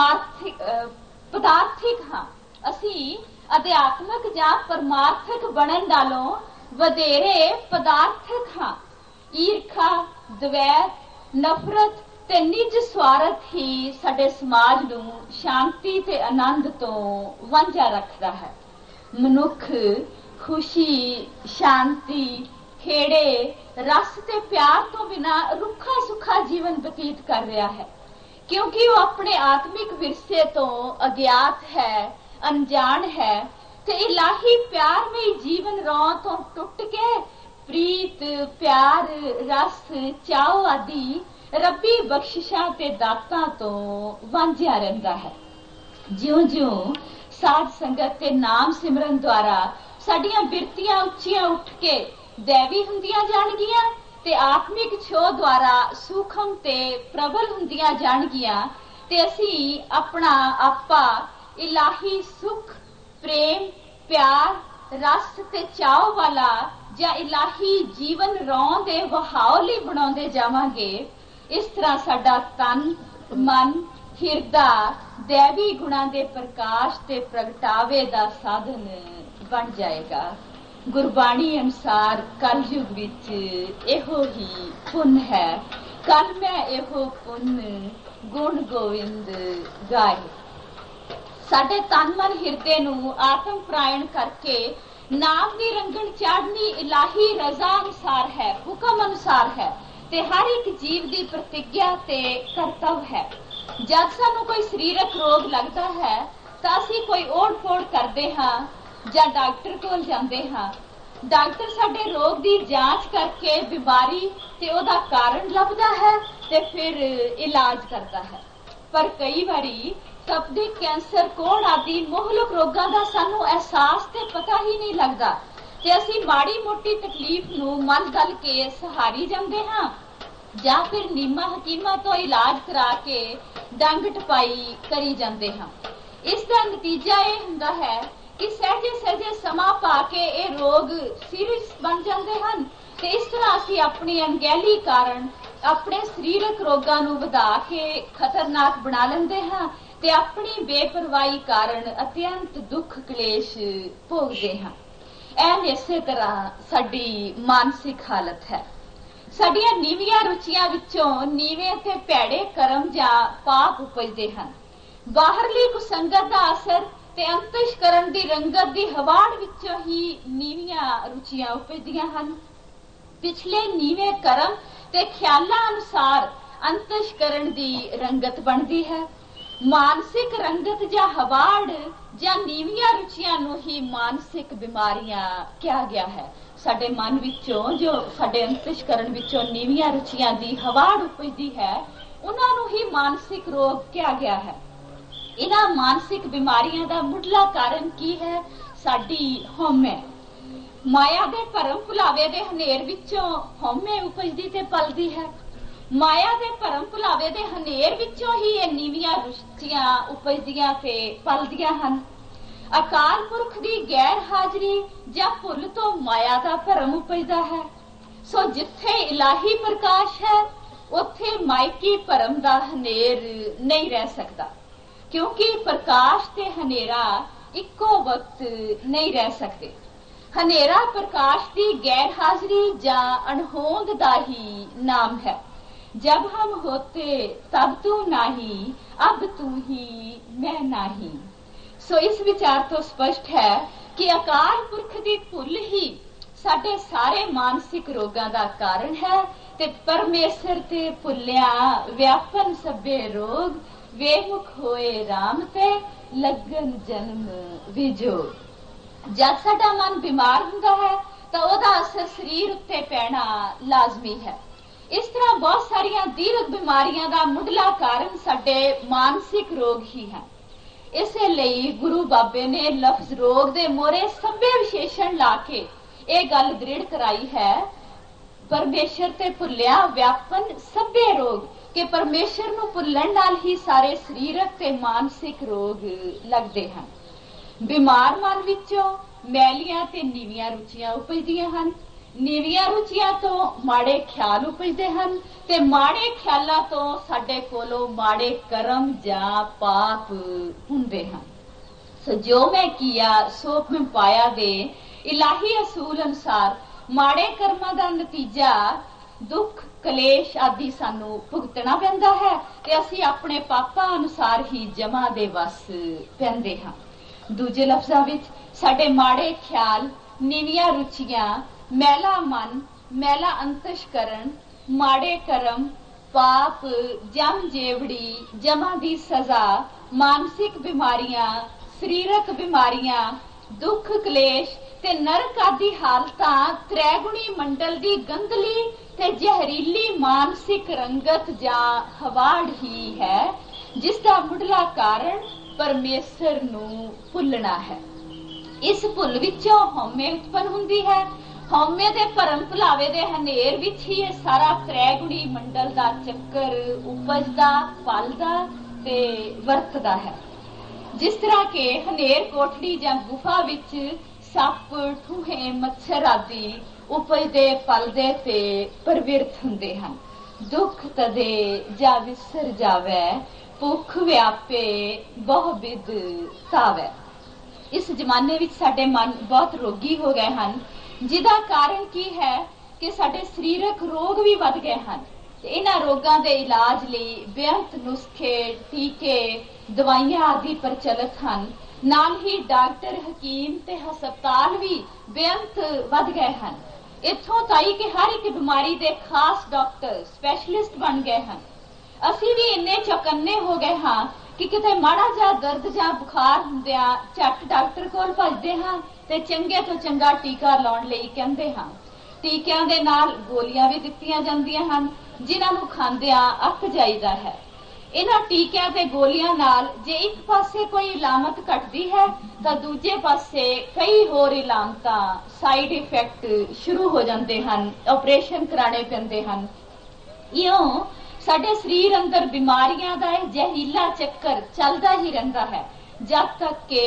ਪਦਾਰਥਿਕ ਹਾਂ। ਅਸੀਂ ਅਧਿਆਤਮਕ ਜਾਂ ਪਰਮਾਰਥਕ ਬਣਨ ਨਾਲੋਂ ਵਧੇਰੇ ਪਦਾਰਥਕ ਹਾਂ। ਈਰਖਾ, ਦਵੈਤ, ਨਫ਼ਰਤ ਤੇ ਨਿੱਜ ਸਵਾਰਥ ਹੀ ਸਾਡੇ ਸਮਾਜ ਨੂੰ ਸ਼ਾਂਤੀ ਤੇ ਆਨੰਦ ਤੋਂ ਵਾਂਝਾ ਰੱਖਦਾ ਹੈ। ਮਨੁੱਖ ਖੁਸ਼ੀ, ਸ਼ਾਂਤੀ, ਖੇੜੇ, ਰਸ ਤੇ ਪਿਆਰ ਤੋਂ ਬਿਨਾਂ ਰੁੱਖਾ ਸੁੱਖਾ ਜੀਵਨ ਬਤੀਤ ਕਰ ਰਿਹਾ ਹੈ ਕਿਉਂਕਿ ਉਹ ਆਪਣੇ ਆਤਮਿਕ ਵਿਰਸੇ ਤੋਂ ਅਗਿਆਤ ਹੈ, ਅਣਜਾਣ ਹੈ ਤੇ ਇਲਾਹੀ ਪਿਆਰਮਈ ਜੀਵਨ ਰੌਂ ਤੋਂ ਟੁੱਟ ਕੇ ਪ੍ਰੀਤ, ਪਿਆਰ, ਰਸ, ਚਾਉ ਆਦਿ ਰੱਬੀ ਬਖਸ਼ਿਸ਼ਾਂ ਤੇ ਦਾਤਾਂ ਤੋਂ ਵਾਂਝਿਆ ਰਹਿੰਦਾ ਹੈ। ਜਿਉਂ-ਜਿਉਂ ਸਾਧ ਸੰਗਤ ਤੇ ਨਾਮ ਸਿਮਰਨ ਦੁਆਰਾ ਸਾਡੀਆਂ ਬਿਰਤੀਆਂ ਉੱਚੀਆਂ ਉੱਠ ਕੇ ਦੇਵੀ ਹੁੰਦੀਆਂ ਜਾਣਗੀਆਂ ਤੇ ਆਤਮਿਕ ਛੋਹ ਦੁਆਰਾ ਸੂਖਮ ਤੇ ਪ੍ਰਬਲ ਹੁੰਦੀਆਂ ਜਾਣਗੀਆਂ ਤੇ ਅਸੀਂ ਆਪਣਾ ਆਪਾ ਇਲਾਹੀ ਸੁਖ, ਪ੍ਰੇਮ, ਪਿਆਰ, ਰਸ ਤੇ ਚਾਅ ਵਾਲਾ ਜਾਂ ਇਲਾਹੀ ਜੀਵਨ ਰੌਂ ਦੇ ਵਹਾਅ ਲਈ ਬਣਾਉਂਦੇ ਜਾਵਾਂਗੇ। ਇਸ ਤਰ੍ਹਾਂ ਸਾਡਾ ਤਨ, ਮਨ, ਹਿਰਦਾ ਦੇਵੀ ਗੁਣਾਂ ਦੇ ਪ੍ਰਕਾਸ਼ ਤੇ ਪ੍ਰਗਟਾਵੇ ਦਾ ਸਾਧਨ ਬਣ ਜਾਏਗਾ। ਗੁਰਬਾਣੀ ਅਨੁਸਾਰ ਕਲਯੁਗ ਵਿੱਚ ਇਹੋ ਹੀ ਪੁੰਨ ਹੈ। ਕੱਲ ਮੈਂ ਇਹੋ ਪੁੰਨ ਗੁਣ ਗੋਵਿੰਦ ਗਾਏ। ਸਾਡੇ ਤਨ ਮਨ ਹਿਰਦੇ ਨੂੰ ਆਤਮ ਪ੍ਰਾਇਣ ਕਰਕੇ ਨਾਮ ਦੀ ਰੰਗਣ ਚਾੜਨੀ ਇਲਾਹੀ ਰਜ਼ਾ ਅਨੁਸਾਰ ਹੈ, ਹੁਕਮ ਅਨੁਸਾਰ ਹੈ ਤੇ ਹਰ ਇੱਕ ਜੀਵ ਦੀ ਪ੍ਰਤਿੱਗਿਆ ਤੇ ਕਰਤੱਵ ਹੈ। ਜਦ ਸਾਨੂੰ ਕੋਈ ਸਰੀਰਕ ਰੋਗ ਲੱਗਦਾ ਹੈ ਤਾਂ ਅਸੀਂ ਕੋਈ ਓੜ-ਫੋੜ ਕਰਦੇ ਹਾਂ ਜਾਂ ਡਾਕਟਰ ਕੋਲ ਜਾਂਦੇ ਹਾਂ। ਡਾਕਟਰ ਸਾਡੇ ਰੋਗ ਦੀ ਜਾਂਚ ਕਰਕੇ ਬਿਮਾਰੀ ਤੇ ਉਹਦਾ ਕਾਰਨ ਲੱਭਦਾ ਹੈ ਤੇ ਫਿਰ ਇਲਾਜ ਕਰਦਾ ਹੈ। ਪਰ ਕਈ ਵਾਰੀ ਕਬਜ਼ੇ, ਕੈਂਸਰ, ਕੋੜ ਆਦਿ ਮੁਹਲਕ ਰੋਗਾਂ ਦਾ ਸਾਨੂੰ ਅਹਿਸਾਸ ਤੇ ਪਤਾ ਹੀ ਨਹੀਂ ਲੱਗਦਾ ਤੇ ਅਸੀਂ ਮਾੜੀ ਮੋਟੀ ਤਕਲੀਫ ਨੂੰ ਮਨ ਗਲ ਕੇ ਸਹਾਰੀ ਜਾਂਦੇ ਹਾਂ ਜਾਂ ਫਿਰ ਨੀਮਾ ਹਕੀਮਾਂ ਤੋਂ ਇਲਾਜ ਕਰਾ ਕੇ ਡੰਗ ਟਪਾਈ ਕਰੀ ਜਾਂਦੇ ਹਾਂ। ਇਸ ਦਾ ਨਤੀਜਾ ਇਹ ਹੁੰਦਾ ਹੈ ਕਿ ਸਹਿਜੇ ਸਮਾਂ ਪਾ ਕੇ ਇਹ ਰੋਗ ਸੀਰੀਅਸ ਬਣ ਜਾਂਦੇ ਹਨ ਤੇ ਇਸ ਤਰ੍ਹਾਂ ਅਸੀਂ ਆਪਣੀ ਅਣਗਹਿਲੀ ਕਾਰਨ ਆਪਣੇ ਸਰੀਰਕ ਰੋਗਾਂ ਨੂੰ ਵਧਾ ਕੇ ਖਤਰਨਾਕ ਬਣਾ ਲੈਂਦੇ ਹਾਂ ਤੇ ਆਪਣੀ ਬੇਪਰਵਾਹੀ ਕਾਰਨ ਅਤਿਅੰਤ ਦੁੱਖ ਕਲੇਸ਼ ਭੋਗਦੇ ਹਾਂ। ਐਨ ਇਸੇ ਤਰ੍ਹਾਂ ਸਾਡੀ ਮਾਨਸਿਕ ਹਾਲਤ ਹੈ। ਸਾਡੀਆਂ ਨੀਵੀਆਂ ਰੁਚੀਆਂ ਵਿੱਚੋਂ ਨੀਵੇਂ ਤੇ ਭੈੜੇ ਕਰਮ ਜਾਂ ਪਾਪ ਉਪਜਦੇ ਹਨ। ਬਾਹਰਲੀ ਕੁਸੰਗਤ ਦਾ ਅਸਰ ਤੇ ਅੰਤਸ਼ਕਰਨ ਦੀ ਰੰਗਤ ਦੀ ਹਵਾੜ ਵਿੱਚੋਂ ਹੀ ਨੀਵੀਆਂ ਰੁਚੀਆਂ ਉਪਜਦੀਆਂ ਹਨ। ਪਿਛਲੇ ਨੀਵੇਂ ਕਰਮ ਤੇ ਖਿਆਲਾਂ ਅਨੁਸਾਰ ਅੰਤਸ਼ਕਰਨ ਦੀ ਰੰਗਤ ਬਣਦੀ ਹੈ। ਮਾਨਸਿਕ ਰੰਗਤ ਜਾਂ ਹਵਾੜ ਜਾਂ ਨੀਵੀਆਂ ਰੁਚੀਆਂ ਨੂੰ ਹੀ ਮਾਨਸਿਕ ਬਿਮਾਰੀਆਂ ਕਿਹਾ ਗਿਆ ਹੈ। ਸਾਡੇ ਮਨ ਵਿੱਚੋਂ ਜੋ ਸਾਡੇ ਅੰਤਸ਼ਕਰਨ ਵਿੱਚੋਂ ਨੀਵੀਆਂ ਰੁਚੀਆਂ ਦੀ ਹਵਾੜ ਉਪਜਦੀ ਹੈ ਉਹਨਾਂ ਨੂੰ ਹੀ ਮਾਨਸਿਕ ਰੋਗ ਕਿਹਾ ਗਿਆ ਹੈ। ਇਹਨਾਂ ਮਾਨਸਿਕ ਬਿਮਾਰੀਆਂ ਦਾ ਮੁੱਢਲਾ ਕਾਰਨ ਕੀ ਹੈ? ਸਾਡੀ ਹਉਮੈ। ਮਾਇਆ ਦੇ ਭਰਮ ਭੁਲਾਵੇ ਦੇ ਹਨੇਰ ਵਿੱਚੋਂ ਹਉਮੈ ਉਪਜਦੀ ਤੇ ਪਲਦੀ ਹੈ। ਮਾਇਆ ਦੇ ਭਰਮ ਭੁਲਾਵੇ ਦੇ ਹਨੇਰ ਵਿੱਚੋਂ ਹੀ ਇਹ ਨੀਵੀਆਂ ਰੁਚੀਆਂ ਉਪਜਦੀਆਂ ਤੇ ਪਲਦੀਆਂ ਹਨ। ਅਕਾਲ ਪੁਰਖ ਦੀ ਗੈਰ ਹਾਜ਼ਰੀ ਜਾਂ ਭੁੱਲ ਤੋਂ ਮਾਇਆ ਦਾ ਭਰਮ ਉਪਜਦਾ ਹੈ। ਸੋ ਜਿੱਥੇ ਇਲਾਹੀ ਪ੍ਰਕਾਸ਼ ਹੈ ਉੱਥੇ ਮਾਇਕੀ ਭਰਮ ਦਾ ਹਨੇਰ ਨਹੀਂ ਰਹਿ ਸਕਦਾ, ਕਿਉਂਕਿ ਪ੍ਰਕਾਸ਼ ਤੇ ਹਨੇਰਾ ਇੱਕੋ ਵਕਤ ਨਹੀਂ ਰਹਿ ਸਕਦੇ। ਹਨੇਰਾ ਪ੍ਰਕਾਸ਼ ਦੀ ਗੈਰ ਹਾਜ਼ਰੀ ਜਾਂ ਅਣਹੋਂਦ ਦਾ ਹੀ ਨਾਮ ਹੈ। जब हम होते तब तू नाही, अब तू ही मैं नाही। सो इस विचार तो स्पष्ट है कि अकाल पुरख ਦੀ ਭੁੱਲ ਹੀ ਸਾਡੇ ਸਾਰੇ ਮਾਨਸਿਕ ਰੋਗਾਂ ਦਾ ਕਾਰਨ ਹੈ ਤੇ ਪਰਮੇਸ਼ਰ ਤੇ ਭੁੱਲਿਆ ਵਿਆਪਨ ਸਭੇ ਰੋਗ, ਵੇਮੁਖ ਹੋਏ ਰਾਮ ਤੇ ਲੱਗਨ ਜਨਮ ਵਿਜੋਗ। ਜਦ ਸਾਡਾ ਮਨ ਬਿਮਾਰ ਹੁੰਦਾ ਹੈ ਤਾਂ ਉਹਦਾ ਅਸਰ ਸਰੀਰ ਉੱਤੇ ਪੈਣਾ ਲਾਜ਼ਮੀ ਹੈ। ਇਸ ਤਰ੍ਹਾਂ ਬਹੁਤ ਸਾਰੀਆਂ ਦੀਰਘ ਬਿਮਾਰੀਆਂ ਦਾ ਮੁੱਢਲਾ ਕਾਰਨ ਸਾਡੇ ਮਾਨਸਿਕ ਰੋਗ ਹੀ ਹੈ। ਇਸੇ ਲਈ ਗੁਰੂ ਬਾਬੇ ਨੇ ਲਫ਼ਜ਼ ਰੋਗ ਦੇ ਮੋਰੇ ਸਭੇ ਵਿਸ਼ੇਸ਼ਣ ਲਾ ਕੇ ਇਹ ਗੱਲ ਦ੍ਰਿੜ ਕਰਾਈ ਹੈ, ਪਰਮੇਸ਼ਰ ਤੇ ਭੁੱਲਿਆ ਵਿਆਪਨ ਸਭੇ ਰੋਗ, ਕਿ ਪਰਮੇਸ਼ਰ ਨੂੰ ਭੁੱਲਣ ਨਾਲ ਹੀ ਸਾਰੇ ਸਰੀਰਕ ਤੇ ਮਾਨਸਿਕ ਰੋਗ ਲੱਗਦੇ ਹਨ। ਬਿਮਾਰ ਮਨ ਵਿੱਚੋਂ ਮੈਲੀਆਂ ਤੇ ਨੀਵੀਆਂ ਰੁਚੀਆਂ ਉਪਜਦੀਆਂ ਹਨ। ਨੀਵੀਆਂ ਰੁਚੀਆਂ ਤੋਂ ਮਾੜੇ ਖਿਆਲ ਉਪਜਦੇ ਹਨ ਤੇ ਮਾੜੇ ਖਿਆਲਾਂ ਤੋਂ ਸਾਡੇ ਕੋਲੋਂ ਮਾੜੇ ਕਰਮ ਜਾਂ ਪਾਪ ਹੁੰਦੇ ਹਨ। ਸੋ ਜੋ ਮੈਂ ਕੀਆ ਸੋ ਮੈਂ ਪਾਇਆ ਦੇ ਇਲਾਹੀ ਅਸੂਲ ਅਨੁਸਾਰ ਮਾੜੇ ਕਰਮਾਂ ਦਾ ਨਤੀਜਾ ਦੁੱਖ, ਕਲੇਸ਼ ਆਦਿ ਸਾਨੂੰ ਭੁਗਤਣਾ ਪੈਂਦਾ ਹੈ ਤੇ ਅਸੀਂ ਆਪਣੇ ਪਾਪਾਂ ਅਨੁਸਾਰ ਹੀ ਜਮਾਂ ਦੇ ਵਸ ਪੈਂਦੇ ਹਾਂ। ਦੂਜੇ ਲਫ਼ਜ਼ਾਂ ਵਿੱਚ ਸਾਡੇ ਮਾੜੇ ਖਿਆਲ, ਨੀਵੀਆਂ ਰੁਚੀਆਂ, ਮੈਲਾ ਮਨ, ਮੈਲਾ ਅੰਤਸ਼ਕਰਨ, ਮਾੜੇ ਕਰਮ, ਪਾਪ, ਜਮ ਜੇਵੜੀ, ਜਮਾਂ ਦੀ ਸਜ਼ਾ, ਮਾਨਸਿਕ ਬਿਮਾਰੀਆਂ, ਸਰੀਰਕ ਬਿਮਾਰੀਆਂ, दुख कलेश ते नरक आदि हालतां त्रैगुणी मंडल दी गंदली ते जहरीली मानसिक रंगत जां हवाड़ ही है, जिसका मुढ़ला कारण परमेश्वर नूं भुलना है। इस भुल विचों हौमे उत्पन्न हुंदी है। हौमे दे भरम भुलावे दे हनेर विच ही ये सारा त्रैगुणी मंडल दा चक्कर उपजदा, पलदा ते वरतदा है। जिस तरह के हनेर कोठड़ी जां गुफा विच सप, ठूहे, मच्छर आदि उपजदे, पलदे ते प्रवृत्त हुंदे हन। दुख तदे जा विसर जावे, भुख व्यापे, बहुविध तावे। इस जमाने विच साडे मन बहुत रोगी हो गए हन, जिहदा कारण की है कि साडे सरीरक रोग भी वध गए हन। इन्हां रोगां दे इलाज लई बेअंत नुस्खे, टीके, दवाइयां आदि प्रचलित हन। नाल ही डॉक्टर, हकीम ते हस्पताल भी बेअंत वध गए हन। इत्थों ताई कि हर एक बीमारी दे खास डॉक्टर, स्पैशलिस्ट बन गए हन। ਅਸੀਂ ਵੀ ਇੰਨੇ ਚੌਕੰਨੇ ਹੋ ਗਏ ਹਾਂ ਕਿ ਕਿਤੇ ਮਾੜਾ ਜਿਹਾ ਦਰਦ ਜਾਂ ਬੁਖਾਰ ਹੁੰਦਿਆਂ ਝੱਟ ਡਾਕਟਰ ਕੋਲ ਭੱਜਦੇ ਹਾਂ ਤੇ ਚੰਗੇ ਤੋਂ ਚੰਗਾ ਟੀਕਾ ਲਾਉਣ ਲਈ ਕਹਿੰਦੇ ਹਾਂ। ਟੀਕਿਆਂ ਦੇ ਨਾਲ ਗੋਲੀਆਂ ਵੀ ਦਿੱਤੀਆਂ ਜਾਂਦੀਆਂ ਹਨ, ਜਿਨ੍ਹਾਂ ਨੂੰ ਖਾਂਦਿਆਂ ਅੱਕ ਜਾਈਦਾ ਹੈ। ਇਹਨਾਂ ਟੀਕਿਆਂ ਤੇ ਗੋਲੀਆਂ ਨਾਲ ਜੇ ਇੱਕ ਪਾਸੇ ਕੋਈ ਇਲਾਮਤ ਘਟਦੀ ਹੈ ਤਾਂ ਦੂਜੇ ਪਾਸੇ ਕਈ ਹੋਰ ਇਲਾਮਤਾਂ, ਸਾਈਡ ਇਫੈਕਟ ਸ਼ੁਰੂ ਹੋ ਜਾਂਦੇ ਹਨ, ਆਪਰੇਸ਼ਨ ਕਰਾਣੇ ਪੈਂਦੇ ਹਨ। ਇਉਂ ਸਾਡੇ ਸਰੀਰ ਅੰਦਰ ਬਿਮਾਰੀਆਂ ਦਾ ਇਹ ਜ਼ਹਿਰੀਲਾ ਚੱਕਰ ਚੱਲਦਾ ਹੀ ਰਹਿੰਦਾ ਹੈ, ਜਦ ਤੱਕ ਕਿ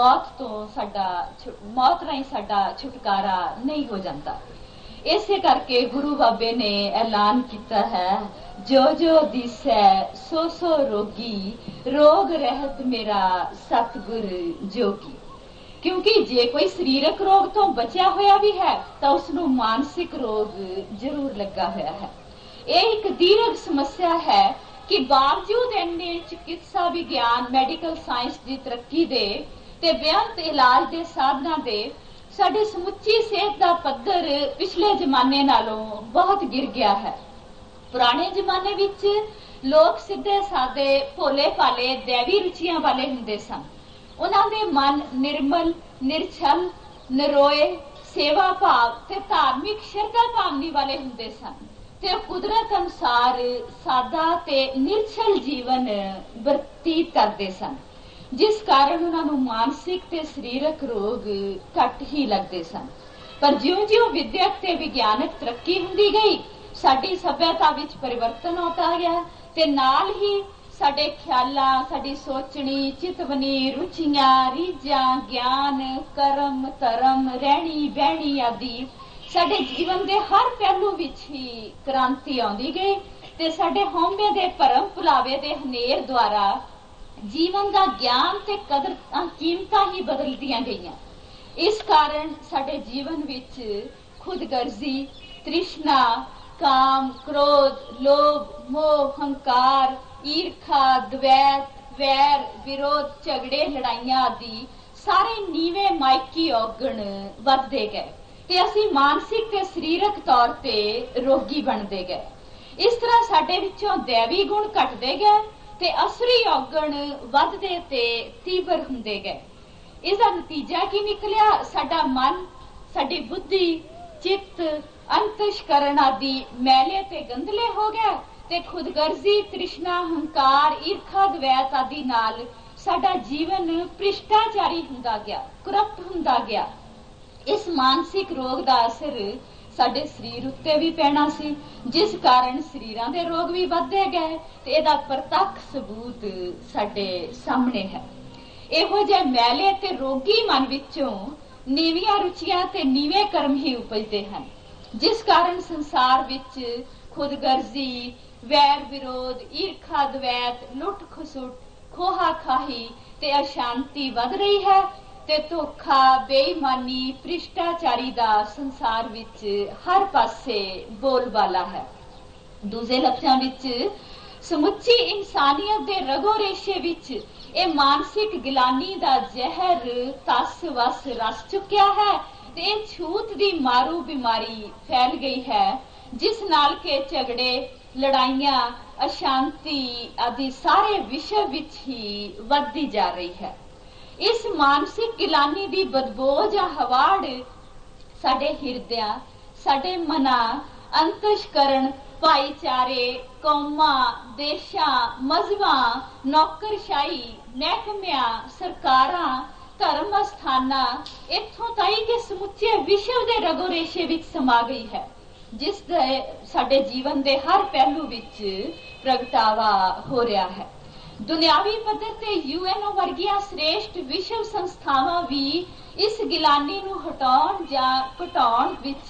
ਮੌਤ ਰਾਹੀਂ ਸਾਡਾ ਛੁਟਕਾਰਾ ਨਹੀਂ ਹੋ ਜਾਂਦਾ। ਇਸੇ ਕਰਕੇ ਗੁਰੂ ਬਾਬੇ ਨੇ ਐਲਾਨ ਕੀਤਾ ਹੈ, ਜੋ ਜੋ ਦਿਸੈ ਸੋ ਸੋ ਰੋਗੀ, ਰੋਗ ਰਹਿਤ ਮੇਰਾ ਸਤਿਗੁਰ ਜੋਗੀ। ਕਿਉਂਕਿ ਜੇ ਕੋਈ ਸਰੀਰਕ ਰੋਗ ਤੋਂ ਬਚਿਆ ਹੋਇਆ ਵੀ ਹੈ ਤਾਂ ਉਸ ਨੂੰ ਮਾਨਸਿਕ ਰੋਗ ਜ਼ਰੂਰ ਲੱਗਾ ਹੋਇਆ ਹੈ। ਇਹ ਇੱਕ ਦੀਰਘ ਸਮੱਸਿਆ ਹੈ ਕਿ ਬਾਵਜੂਦ ਇੰਨੇ ਚਿਕਿਤਸਾ ਵਿਗਿਆਨ, ਮੈਡੀਕਲ ਸਾਇੰਸ ਦੀ ਤਰੱਕੀ ਦੇ ਤੇ ਬੇਅੰਤ ਇਲਾਜ ਦੇ ਸਾਧਨਾਂ ਦੇ ਸਾਡੀ ਸਮੁੱਚੀ ਸਿਹਤ ਦਾ ਪੱਧਰ ਪਿਛਲੇ ਜ਼ਮਾਨੇ ਨਾਲੋਂ ਬਹੁਤ ਗਿਰ ਗਿਆ ਹੈ। ਪੁਰਾਣੇ ਜ਼ਮਾਨੇ ਵਿੱਚ ਲੋਕ ਸਿੱਧੇ ਸਾਦੇ, ਭੋਲੇ ਭਾਲੇ, ਦੈਵੀ ਰੁਚੀਆਂ ਵਾਲੇ ਹੁੰਦੇ ਸਨ। ਉਹਨਾਂ ਦੇ ਮਨ ਨਿਰਮਲ, ਨਿਰਛਲ, ਨਰੋਏ, ਸੇਵਾ ਭਾਵ ਤੇ ਧਾਰਮਿਕ ਸ਼ਰਧਾ ਭਾਵਨੀ ਵਾਲੇ ਹੁੰਦੇ ਸਨ ਤੇ ਉਹ ਕੁਦਰਤ ਅਨੁਸਾਰ ਸਾਦਾ ਤੇ ਨਿਰਛਲ ਜੀਵਨ ਬਤੀਤ ਕਰਦੇ ਸਨ, ਜਿਸ ਕਾਰਨ ਉਹਨਾਂ ਨੂੰ ਮਾਨਸਿਕ ਤੇ ਸਰੀਰਕ ਰੋਗ ਘੱਟ ਹੀ ਲੱਗਦੇ ਸਨ। ਪਰ ਜਿਉਂ-ਜਿਉਂ ਵਿਦਿਅਕ ਤੇ ਵਿਗਿਆਨਕ ਤਰੱਕੀ ਹੁੰਦੀ ਗਈ, ਸਾਡੀ ਸਭਿਅਤਾ ਵਿੱਚ ਪਰਿਵਰਤਨ ਆਉਂਦਾ ਗਿਆ ਤੇ ਨਾਲ ਹੀ ਸਾਡੇ ਖਿਆਲਾਂ, ਸਾਡੀ ਸੋਚਣੀ, ਚਿਤਵਨੀ, ਰੁਚੀਆਂ, ਰੀਝਾਂ, ਗਿਆਨ, ਕਰਮ, ਧਰਮ, ਰਹਿਣੀ ਬਹਿਣੀ ਆਦਿ ਸਾਡੇ ਜੀਵਨ ਦੇ ਹਰ ਪਹਿਲੂ ਵਿੱਚ ਹੀ ਕ੍ਰਾਂਤੀ ਆਉਂਦੀ ਗਈ ਤੇ ਸਾਡੇ ਹਉਮੈ ਦੇ ਭਰਮ ਭੁਲਾਵੇ ਦੇ ਹਨੇਰ ਦੁਆਰਾ ਜੀਵਨ ਦਾ ਗਿਆਨ ਤੇ ਕਦਰ ਕੀਮਤਾਂ ਹੀ ਬਦਲਦੀਆਂ ਗਈਆਂ। ਇਸ ਕਾਰਨ ਸਾਡੇ ਜੀਵਨ ਵਿੱਚ ਖੁਦਗਰਜ਼ੀ, ਤ੍ਰਿਸ਼ਨਾ, ਕਾਮ, ਕ੍ਰੋਧ, ਲੋਭ, ਮੋਹ, ਹੰਕਾਰ, ਈਰਖਾ, ਦਵੈਤ, ਵੈਰ, ਵਿਰੋਧ, ਝਗੜੇ, ਲੜਾਈਆਂ ਆਦਿ ਸਾਰੇ ਨੀਵੇਂ ਮਾਇਕੀ ਔਗਣ ਵੱਧਦੇ ਗਏ ਤੇ ਅਸੀਂ ਮਾਨਸਿਕ ਤੇ ਸਰੀਰਕ ਤੌਰ ਤੇ ਰੋਗੀ ਬਣਦੇ ਗਏ। ਇਸ ਤਰ੍ਹਾਂ ਸਾਡੇ ਵਿੱਚੋਂ ਦੈਵੀ ਗੁਣ ਘਟਦੇ ਗਏ ਤੇ ਅਸਰੀ ਔਗਣ ਵੱਧਦੇ ਤੇ ਤੀਬਰ ਹੁੰਦੇ ਗਏ। ਇਸ ਦਾ ਨਤੀਜਾ ਕੀ ਨਿਕਲਿਆ? ਸਾਡਾ ਮਨ, ਸਾਡੀ ਬੁੱਧੀ, ਚਿੱਤ, ਅੰਤਸ਼ਕਰਨ ਆਦਿ ਮੈਲੇ ਤੇ ਗੰਦਲੇ ਹੋ ਗਏ ਤੇ ਖੁਦਗਰਜ਼ੀ, ਤ੍ਰਿਸ਼ਨਾ, ਹੰਕਾਰ, ਈਰਖਾ, ਦਵੈਤ ਆਦਿ ਨਾਲ ਸਾਡਾ ਜੀਵਨ ਭ੍ਰਿਸ਼ਟਾਚਾਰੀ ਹੁੰਦਾ ਗਿਆ, ਕਰਪਟ ਹੁੰਦਾ ਗਿਆ। ਇਸ ਮਾਨਸਿਕ ਰੋਗ ਦਾ ਅਸਰ ਸਾਡੇ ਸਰੀਰ ਉੱਤੇ ਵੀ ਪੈਣਾ ਸੀ, ਜਿਸ ਕਾਰਨ ਸਰੀਰਾਂ ਦੇ ਰੋਗ ਵੀ ਵੱਧਦੇ ਗਏ ਤੇ ਇਹਦਾ ਪ੍ਰਤੱਖ ਸਬੂਤ ਸਾਡੇ ਸਾਹਮਣੇ ਹੈ। ਇਹੋ ਜਿਹੇ ਮੈਲੇ ਤੇ ਰੋਗੀ ਮਨ ਵਿੱਚੋਂ ਨੀਵੀਆਂ ਰੁਚੀਆਂ ਤੇ ਨੀਵੇਂ ਕਰਮ ਹੀ ਉਪਜਦੇ ਹਨ, ਜਿਸ ਕਾਰਨ ਸੰਸਾਰ ਵਿੱਚ ਖੁਦਗਰਜ਼ੀ, ਵੈਰ ਵਿਰੋਧ, ਈਰਖਾ, ਦਵੈਤ, ਲੁੱਟ ਖਸੁੱਟ, ਖੋਹਾ ਖਾਹੀ ਤੇ ਅਸ਼ਾਂਤੀ ਵੱਧ ਰਹੀ ਹੈ ਤੇ ਧੋਖਾ, ਬੇਈਮਾਨੀ, ਭ੍ਰਿਸ਼ਟਾਚਾਰੀ ਦਾ ਸੰਸਾਰ ਵਿੱਚ ਹਰ ਪਾਸੇ ਬੋਲਬਾਲਾ ਹੈ। ਦੂਜੇ ਲਫ਼ਜ਼ਾਂ ਵਿੱਚ ਸਮੁੱਚੀ ਇਨਸਾਨੀਅਤ ਦੇ ਰਗੋ ਰੇਸ਼ੇ ਵਿੱਚ ਇਹ ਮਾਨਸਿਕ ਗਿਲਾਨੀ ਦਾ ਜ਼ਹਿਰ ਤਸ ਵਸ ਰਸ ਚੁੱਕਿਆ ਹੈ ਤੇ ਇਹ ਛੂਤ ਦੀ ਮਾਰੂ ਬਿਮਾਰੀ ਫੈਲ ਗਈ ਹੈ, ਜਿਸ ਨਾਲ ਕਿ ਝਗੜੇ, ਲੜਾਈਆਂ, ਅਸ਼ਾਂਤੀ ਆਦਿ ਸਾਰੇ ਵਿਸ਼ਵ ਵਿੱਚ ਹੀ ਵੱਧਦੀ ਜਾ ਰਹੀ ਹੈ। इस मानसिक गिलानी दी बदबू जां हवाड़ साडे हिरदियां, साडे मनां, अंतशकरण, भाईचारे, कौमां, देशां, मजहबां, नौकरशाही, महकमियां, सरकारां, धर्म अस्थानां, इत्थों ताईं कि समुचे विश्व के रगो रेशे विच समा गई है, जिस साडे जीवन के हर पहलू विच प्रगटावा हो रहा है। दुनियावी पद्धर ते यूएनओ वर्गियां श्रेष्ठ विश्व संस्थावां भी इस गिलानी नूं हटाउण जां घटाउण विच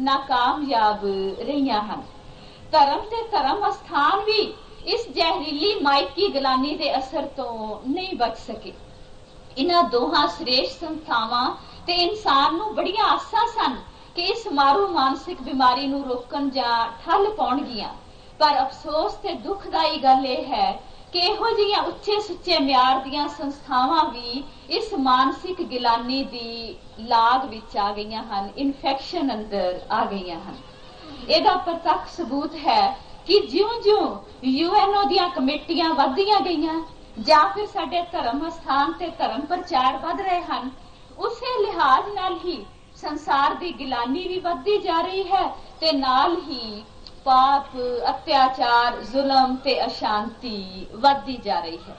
नाकामयाब रहियां हन। धर्म ते धर्म अस्थान भी इस जहरीली माइकी गिलानी के असर तो नहीं बच सके। इन्हां दोहां श्रेष्ठ संस्थावां ते इंसान नूं बड़ियां आसां सन कि इस मारू मानसिक बीमारी नूं रोकण जां ठल पाउणगियां, पर अफसोस ते दुखदाई गल यह है कि इहो जिहियां उच्चे सुच्चे म्यार दीयां संस्थावां भी इस मानसिक गिलानी दी लाग विच आ गईयां हन, इन्फेक्शन अंदर आ गईयां हन। ਇਹਦਾ ਪ੍ਰਤੱਖ ਸਬੂਤ ਹੈ ਕਿ ਜਿਉਂ-ਜਿਉਂ यूएनओ ਦੀਆਂ ਕਮੇਟੀਆਂ ਵੱਧਦੀਆਂ ਗਈਆਂ ਜਾਂ ਫਿਰ ਸਾਡੇ ਧਰਮ ਅਸਥਾਨ ਤੇ ਧਰਮ ਪ੍ਰਚਾਰ ਵੱਧ ਰਹੇ ਹਨ, ਉਸੇ ਲਿਹਾਜ਼ ਨਾਲ ਹੀ ਸੰਸਾਰ ਦੀ ਗਿਲਾਨੀ ਵੀ ਵੱਧਦੀ ਜਾ ਰਹੀ ਹੈ ਤੇ ਨਾਲ ਹੀ ਪਾਪ, ਅਤਿਆਚਾਰ, ਜ਼ੁਲਮ ਤੇ ਅਸ਼ਾਂਤੀ ਵੱਧਦੀ ਜਾ ਰਹੀ ਹੈ।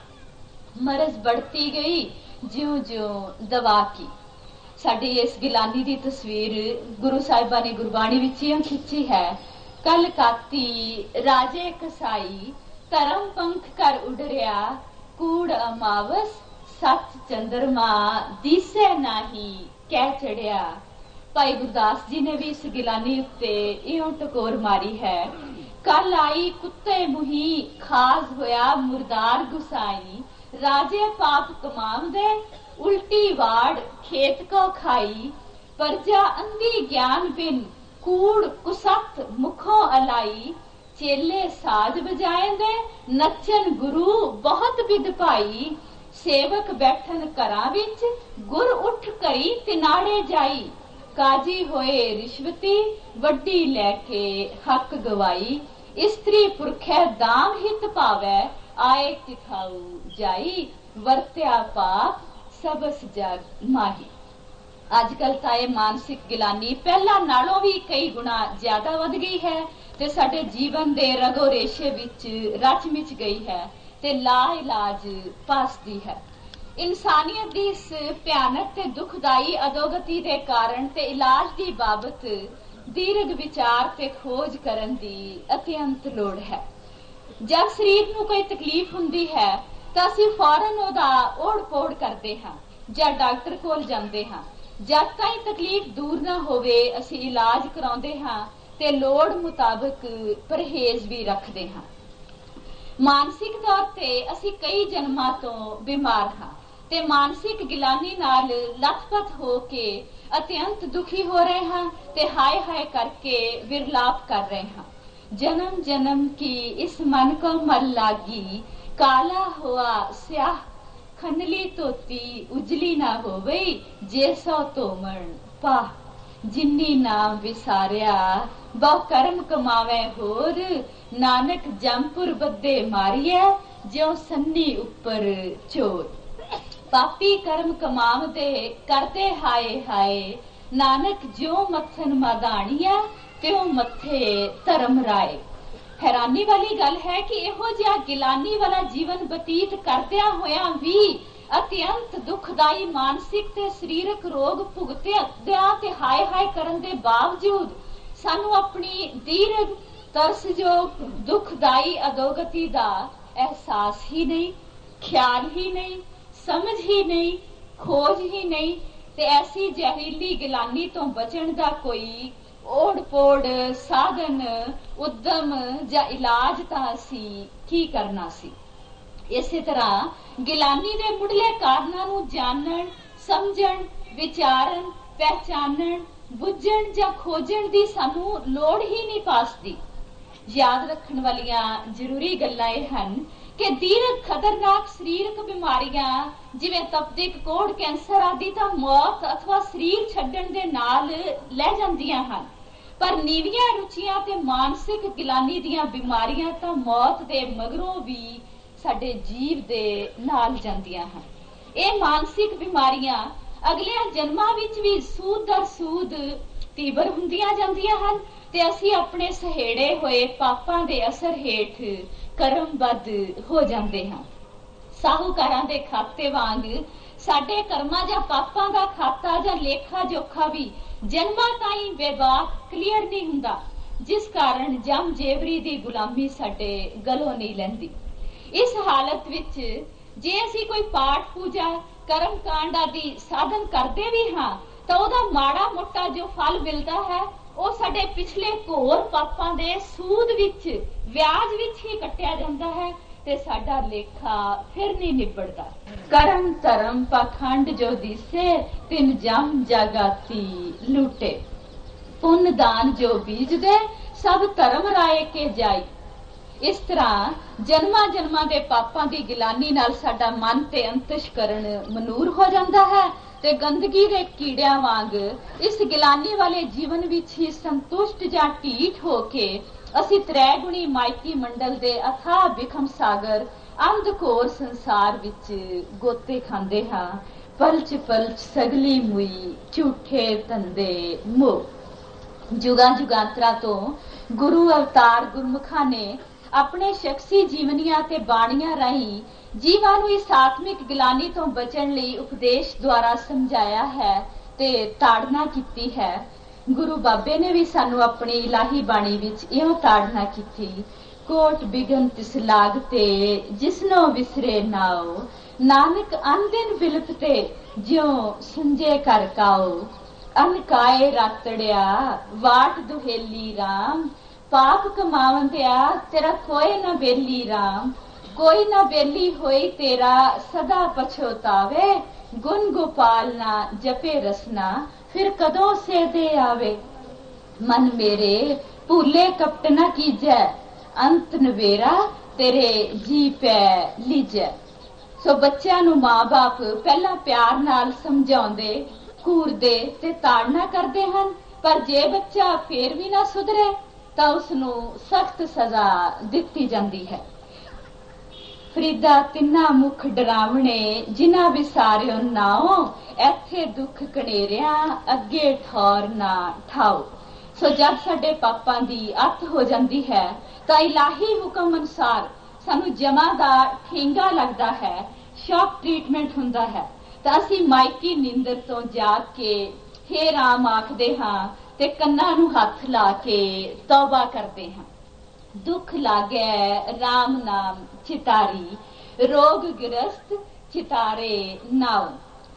ਮਰਜ਼ बढ़ती गई ਜਿਉਂ-ਜਿਉਂ ਦਵਾ ਕੀ। साडी इस गिलानी की तस्वीर गुरु साहिबा ने गुरबाणी विच खिंची है। कल काती राजे कसाई, धर्म पंख कर उडरिया, कूड़ अमावस सच चंद्रमा, दीसे नाही कह चढ़िया। भाई गुरदास जी ने भी इस गिलानी उत्ते इयों टकोर मारी है। कल आई कुत्ते मुही, खास होया मुरदार गुसाई, राजे पाप कमावदे, उल्टी वाड़ खेत को खाई, प्रजा अंधी ज्ञान बिन, कूड़ कुसत मुखों अलाई, चेले साज बजाएंदे, नचन गुरु बहुत विद भाई, सेवक बैठन घरां विच, गुर उठ करी तिनाड़े जाई, काजी होए रिश्वती, वड्डी लैके हक गवाई, स्त्री पुरखै दाम हित पावै, आए तिखाऊ जाई, वरत्या पाप सबस जग माही। अजकल तो यह मानसिक गिलानी पहला नालों भी कई गुना ज्यादा वध गई है ते साडे जीवन दे रगो रेशे विच रच मिच गई है ते ला इलाज पासदी है। इंसानियत दी इस भयानक ते दुखदाई अधोगति दे कारण ते इलाज दी बाबत दीर्घ विचार ते खोज करन दी अत्यंत लोड़ है। जब शरीर नूं कोई तकलीफ हुंदी है ਤਾਂ ਅਸੀਂ ਫੌਰਨ ਉਹਦਾ ਓੜ-ਪੋੜ ਕਰਦੇ ਹਾਂ ਜਾਂ ਡਾਕਟਰ ਕੋਲ ਜਾਂਦੇ ਹਾਂ। ਜਦ ਤਾਈਂ ਤਕਲੀਫ ਦੂਰ ਨਾ ਹੋਵੇ ਅਸੀਂ ਇਲਾਜ ਕਰਾਉਂਦੇ ਹਾਂ ਤੇ ਲੋੜ ਮੁਤਾਬਕ ਪਰਹੇਜ਼ ਵੀ ਰੱਖਦੇ ਹਾਂ। ਮਾਨਸਿਕ ਤੌਰ ਤੇ ਅਸੀਂ ਕਈ ਜਨਮਾਂ ਤੋਂ ਬਿਮਾਰ ਹਾਂ ਤੇ ਮਾਨਸਿਕ ਗਿਲਾਨੀ ਨਾਲ ਲੱਥਪੱਥ ਹੋ ਕੇ ਅਤਿਅੰਤ ਦੁਖੀ ਹੋ ਰਹੇ ਹਾਂ ਤੇ ਹਾਏ ਹਾਏ ਕਰਕੇ ਵਿਰਲਾਪ ਕਰ ਰਹੇ ਹਾਂ। जन्म जन्म की इस मन को मल लागी, काला हुआ स्याह खनली तोती उजली ना हो गई, जैसो तोमण पाह, जिन्नी नाम विसारिया बहु कर्म कमावे होर, नानक जमपुर बद्दे मारिया ज्यों सन्नी उपर चोर। पापी कर्म कमावदे करते हाय हाय, नानक ज्यों मत्थन मादानिया त्यों मथे धर्म राय। हैरानी वाली गल है कि इहो जिहा गिलानी वाला जीवन बतीत करदियां होयां भी अत्यंत दुखदाई मानसिक ते सरीरक रोग भुगतदियां ते हाय हाय करन दे बावजूद सानू अपनी दीर्घ तरसजोग दुखदाई अधोगति दा एहसास ही नहीं, ख्याल ही नहीं, समझ ही नहीं, खोज ही नहीं ते ऐसी जहरीली गिलानी तो बचण दा कोई ओड़-पोड़ साधन उद्यम ਜਾਂ ਇਲਾਜ ਤਾਂ ਅਸੀਂ ਕੀ ਕਰਨਾ ਸੀ। ਇਸੇ ਤਰ੍ਹਾਂ ਗਿਲਾਨੀ ਦੇ ਮੁੱਢਲੇ ਕਾਰਨਾਂ ਨੂੰ ਜਾਣਨ, ਸਮਝਣ, ਵਿਚਾਰਨ, ਪਹਿਚਾਨਣ, ਬੁੱਝਣ ਜਾਂ ਖੋਜਣ ਦੀ ਸਾਨੂੰ ਲੋੜ ਹੀ ਨਹੀਂ ਪਾਸਦੀ। ਯਾਦ ਰੱਖਣ ਵਾਲੀਆਂ ਜ਼ਰੂਰੀ ਗੱਲਾਂ ਇਹ ਹਨ ਕਿ ਦੀਰਘ ਖਤਰਨਾਕ ਸਰੀਰਕ ਬਿਮਾਰੀਆਂ ਜਿਵੇਂ ਤਪਦਿਕ, ਕੋੜ, ਕੈਂਸਰ ਆਦਿ ਤਾਂ ਮੌਤ ਅਥਵਾ ਸਰੀਰ ਛੱਡਣ ਦੇ ਨਾਲ ਲੈ ਜਾਂਦੀਆਂ ਹਨ, ਪਰ ਨੀਵੀਆਂ ਰੁਚੀਆਂ ਤੇ ਮਾਨਸਿਕ ਗਿਲਾਨੀ ਦੀਆਂ ਬਿਮਾਰੀਆਂ ਤਾਂ ਮੌਤ ਦੇ ਮਗਰੋਂ ਵੀ ਸਾਡੇ ਜੀਵ ਦੇ ਨਾਲ ਜਾਂਦੀਆਂ ਹਨ। ਇਹ ਮਾਨਸਿਕ ਬਿਮਾਰੀਆਂ ਅਗਲੇ ਜਨਮਾਂ ਵਿੱਚ ਵੀ ਸੂਦ ਦਰ ਸੂਦ ਤੀਬਰ ਹੁੰਦੀਆਂ ਜਾਂਦੀਆਂ ਹਨ ਤੇ ਅਸੀਂ ਆਪਣੇ ਸਹੇੜੇ ਹੋਏ ਪਾਪਾਂ ਦੇ ਅਸਰ ਹੇਠ ਕਰਮਬੱਧ ਹੋ ਜਾਂਦੇ ਹਾਂ। ਸਾਹੂਕਾਰਾਂ ਦੇ ਖਾਤੇ ਵਾਂਗ ਸਾਡੇ ਕਰਮਾਂ ਜਾਂ ਪਾਪਾਂ ਦਾ ਖਾਤਾ ਜਾਂ ਲੇਖਾ ਜੋਖਾ ਵੀ ਜਨਮਾਂ ਤਾਈਂ ਬੇਬਾਕ ਕਲੀਅਰ ਨਹੀਂ ਹੁੰਦਾ, ਜਿਸ ਕਾਰਨ ਜਮ ਜੇਵਰੀ ਦੀ ਗੁਲਾਮੀ ਸਾਡੇ ਗਲੋਂ ਨਹੀਂ ਲੈਂਦੀ। ਇਸ ਹਾਲਤ ਵਿੱਚ ਜੇ ਅਸੀਂ ਕੋਈ ਪਾਠ ਪੂਜਾ ਕਰਮ ਕਾਂਡ ਆਦਿ ਸਾਧਨ ਕਰਦੇ ਵੀ ਹਾਂ ਤਾਂ ਉਹਦਾ ਮਾੜਾ ਮੋਟਾ ਜੋ ਫਲ ਮਿਲਦਾ ਹੈ ਉਹ ਸਾਡੇ ਪਿਛਲੇ ਘੋਰ ਪਾਪਾਂ ਦੇ ਸੂਦ ਵਿੱਚ ਵਿਆਜ ਵਿੱਚ ਹੀ ਕੱਟਿਆ ਜਾਂਦਾ ਹੈ ਤੇ ਸਾਡਾ ਲੇਖਾ ਫਿਰ ਨਹੀਂ ਨਿਬੜਦਾ। ਕਰਮ ਧਰਮ ਪਾਖੰਡ ਜੋ ਦਿਸੇ ਤਿਨ ਜਮ ਜਾਗਾਤੀ ਲੂਟੇ, ਪੁੰਨ ਦਾਨ ਜੋ ਬੀਜਦੇ ਸਭ ਧਰਮ ਰਾਏ ਕੇ ਜਾਈ। ਇਸ ਤਰ੍ਹਾਂ ਜਨਮਾਂ ਜਨਮਾਂ ਦੇ ਪਾਪਾਂ ਦੀ ਗਿਲਾਨੀ ਨਾਲ ਸਾਡਾ ਮਨ ਤੇ ਅੰਤਸ਼ਕਰਨ ਮਨੂਰ ਹੋ ਜਾਂਦਾ ਹੈ ਤੇ ਗੰਦਗੀ ਦੇ ਕੀੜਿਆਂ ਵਾਂਗ ਇਸ ਗਿਲਾਨੀ ਵਾਲੇ ਜੀਵਨ ਵਿੱਚ ਹੀ ਸੰਤੁਸ਼ਟ ਜਾਂ ਢੀਠ ਹੋ ਕੇ ਅਸੀਂ ਤ੍ਰੈਗੁਣੀ ਮਾਇਕੀ ਮੰਡਲ ਦੇ ਅਥਾਹ ਬਿਖਮ ਸਾਗਰ ਅੰਧਕੋਰ ਸੰਸਾਰ ਵਿੱਚ ਗੋਤੇ ਖਾਂਦੇ ਹਾਂ। ਪਲਚ ਪਲਚ ਸਗਲੀ ਮੁਈ ਝੂਠੇ ਧੰਦੇ ਮੋਹ। ਜੁਗਾਂ ਜੁਗਾਂਤਰਾਂ ਤੋਂ ਗੁਰੂ ਅਵਤਾਰ ਗੁਰਮੁਖਾਂ ਨੇ ਆਪਣੇ ਸ਼ਖਸੀ ਜੀਵਨੀਆਂ ਤੇ ਬਾਣੀਆਂ ਰਾਹੀਂ ਜੀਵਾਂ ਨੂੰ ਇਸ ਆਤਮਿਕ ਗਿਲਾਨੀ ਤੋਂ ਬਚਣ ਲਈ ਉਪਦੇਸ਼ ਦੁਆਰਾ ਸਮਝਾਇਆ ਹੈ ਤੇ ਤਾੜਨਾ ਕੀਤੀ ਹੈ। ਗੁਰੂ ਬਾਬੇ ਨੇ ਵੀ ਸਾਨੂੰ ਆਪਣੀ ਇਲਾਹੀ ਬਾਣੀ ਵਿੱਚ ਇਹੋ ਤਾੜਨਾ ਕੀਤੀ, ਕੋਟ ਬਿਗਨ ਤਿਸ ਲਾਗ ਤੇ ਜਿਸਨੋ ਵਿਸਰੇ ਨਾਓ, ਨਾਨਕ ਅਨਦਿਨ ਵਿਲਪ ਤੇ ਜਿਉ ਸੁੰਝੇ ਕਰ ਕਾਓ। ਅਨਕਾਏ ਰਾਤੜਿਆ ਵਾਟ ਦੁਹੇਲੀ ਰਾਮ, ਪਾਪ ਕਮਾਵੰਦਿਆ ਤੇਰਾ ਕੋਈ ਨਾ ਬੇਲੀ ਰਾਮ। ਕੋਈ ਨਾ ਬੇਲੀ ਹੋਈ ਤੇਰਾ ਸਦਾ ਪਛੋਤਾਵੇ, ਗੁਣ ਗੋਪਾਲ ਨਾ ਜਪੇ ਰਸਨਾ ਫਿਰ ਕਦੋਂ ਸੇ ਦੇ ਆਵੇ। ਮਨ ਮੇਰੇ ਭੂਲੇ ਕਪਟ ਨਾ ਕੀਜੈ, ਅੰਤ ਨਵੇਰਾ ਤੇਰੇ ਜੀ ਪੈ ਲੀਜੈ। ਸੋ ਬੱਚਿਆਂ ਨੂੰ ਮਾਂ-ਬਾਪ ਪਹਿਲਾਂ ਪਿਆਰ ਨਾਲ ਸਮਝਾਉਂਦੇ, ਘੂਰਦੇ ਤੇ ਤਾੜਨਾ ਕਰਦੇ ਹਨ, ਪਰ ਜੇ ਬੱਚਾ ਫੇਰ ਵੀ ਨਾ ਸੁਧਰੇ ਤਾਂ ਉਸ ਨੂੰ ਸਖਤ ਸਜ਼ਾ ਦਿੱਤੀ ਜਾਂਦੀ ਹੈ। ਫਰੀਦਾ ਤਿੰਨਾ ਮੁਖ ਡਰਾਵਣੇ ਜਿਨ੍ਹਾਂ ਵਿਸਾਰਿਓ ਨਾਓ, ਇੱਥੇ ਦੁੱਖ ਕਣੇਰਿਆਂ ਅੱਗੇ ਠੌਰ ਨਾ ਠਾਓ। ਸੋ ਜਦ ਸਾਡੇ ਪਾਪਾਂ ਦੀ ਅੱਤ ਹੋ ਜਾਂਦੀ ਹੈ ਤਾਂ ਇਲਾਹੀ ਹੁਕਮ ਅਨੁਸਾਰ ਸਾਨੂੰ ਜਮਾ ਦਾ ਠੇਂਗਾ ਲੱਗਦਾ ਹੈ, ਸ਼ੌਕ ਟ੍ਰੀਟਮੈਂਟ ਹੁੰਦਾ ਹੈ ਤਾਂ ਅਸੀਂ ਮਾਇਕੀ ਨੀਂਦਰ ਤੋਂ ਜਾਗ ਕੇ ਹੇ ਰਾਮ ਆਖਦੇ ਹਾਂ ਤੇ ਕੰਨਾਂ ਨੂੰ ਹੱਥ ਲਾ ਕੇ ਤੌਬਾ ਕਰਦੇ ਹਾਂ। ਦੁੱਖ ਲਾਗੈ ਰਾਮ ਨਾਮ ਚਿਤਾਰੀ, ਰੋਗ ਗਿਰਸਤ ਚਿਤਾਰੇ ਨਾਉ।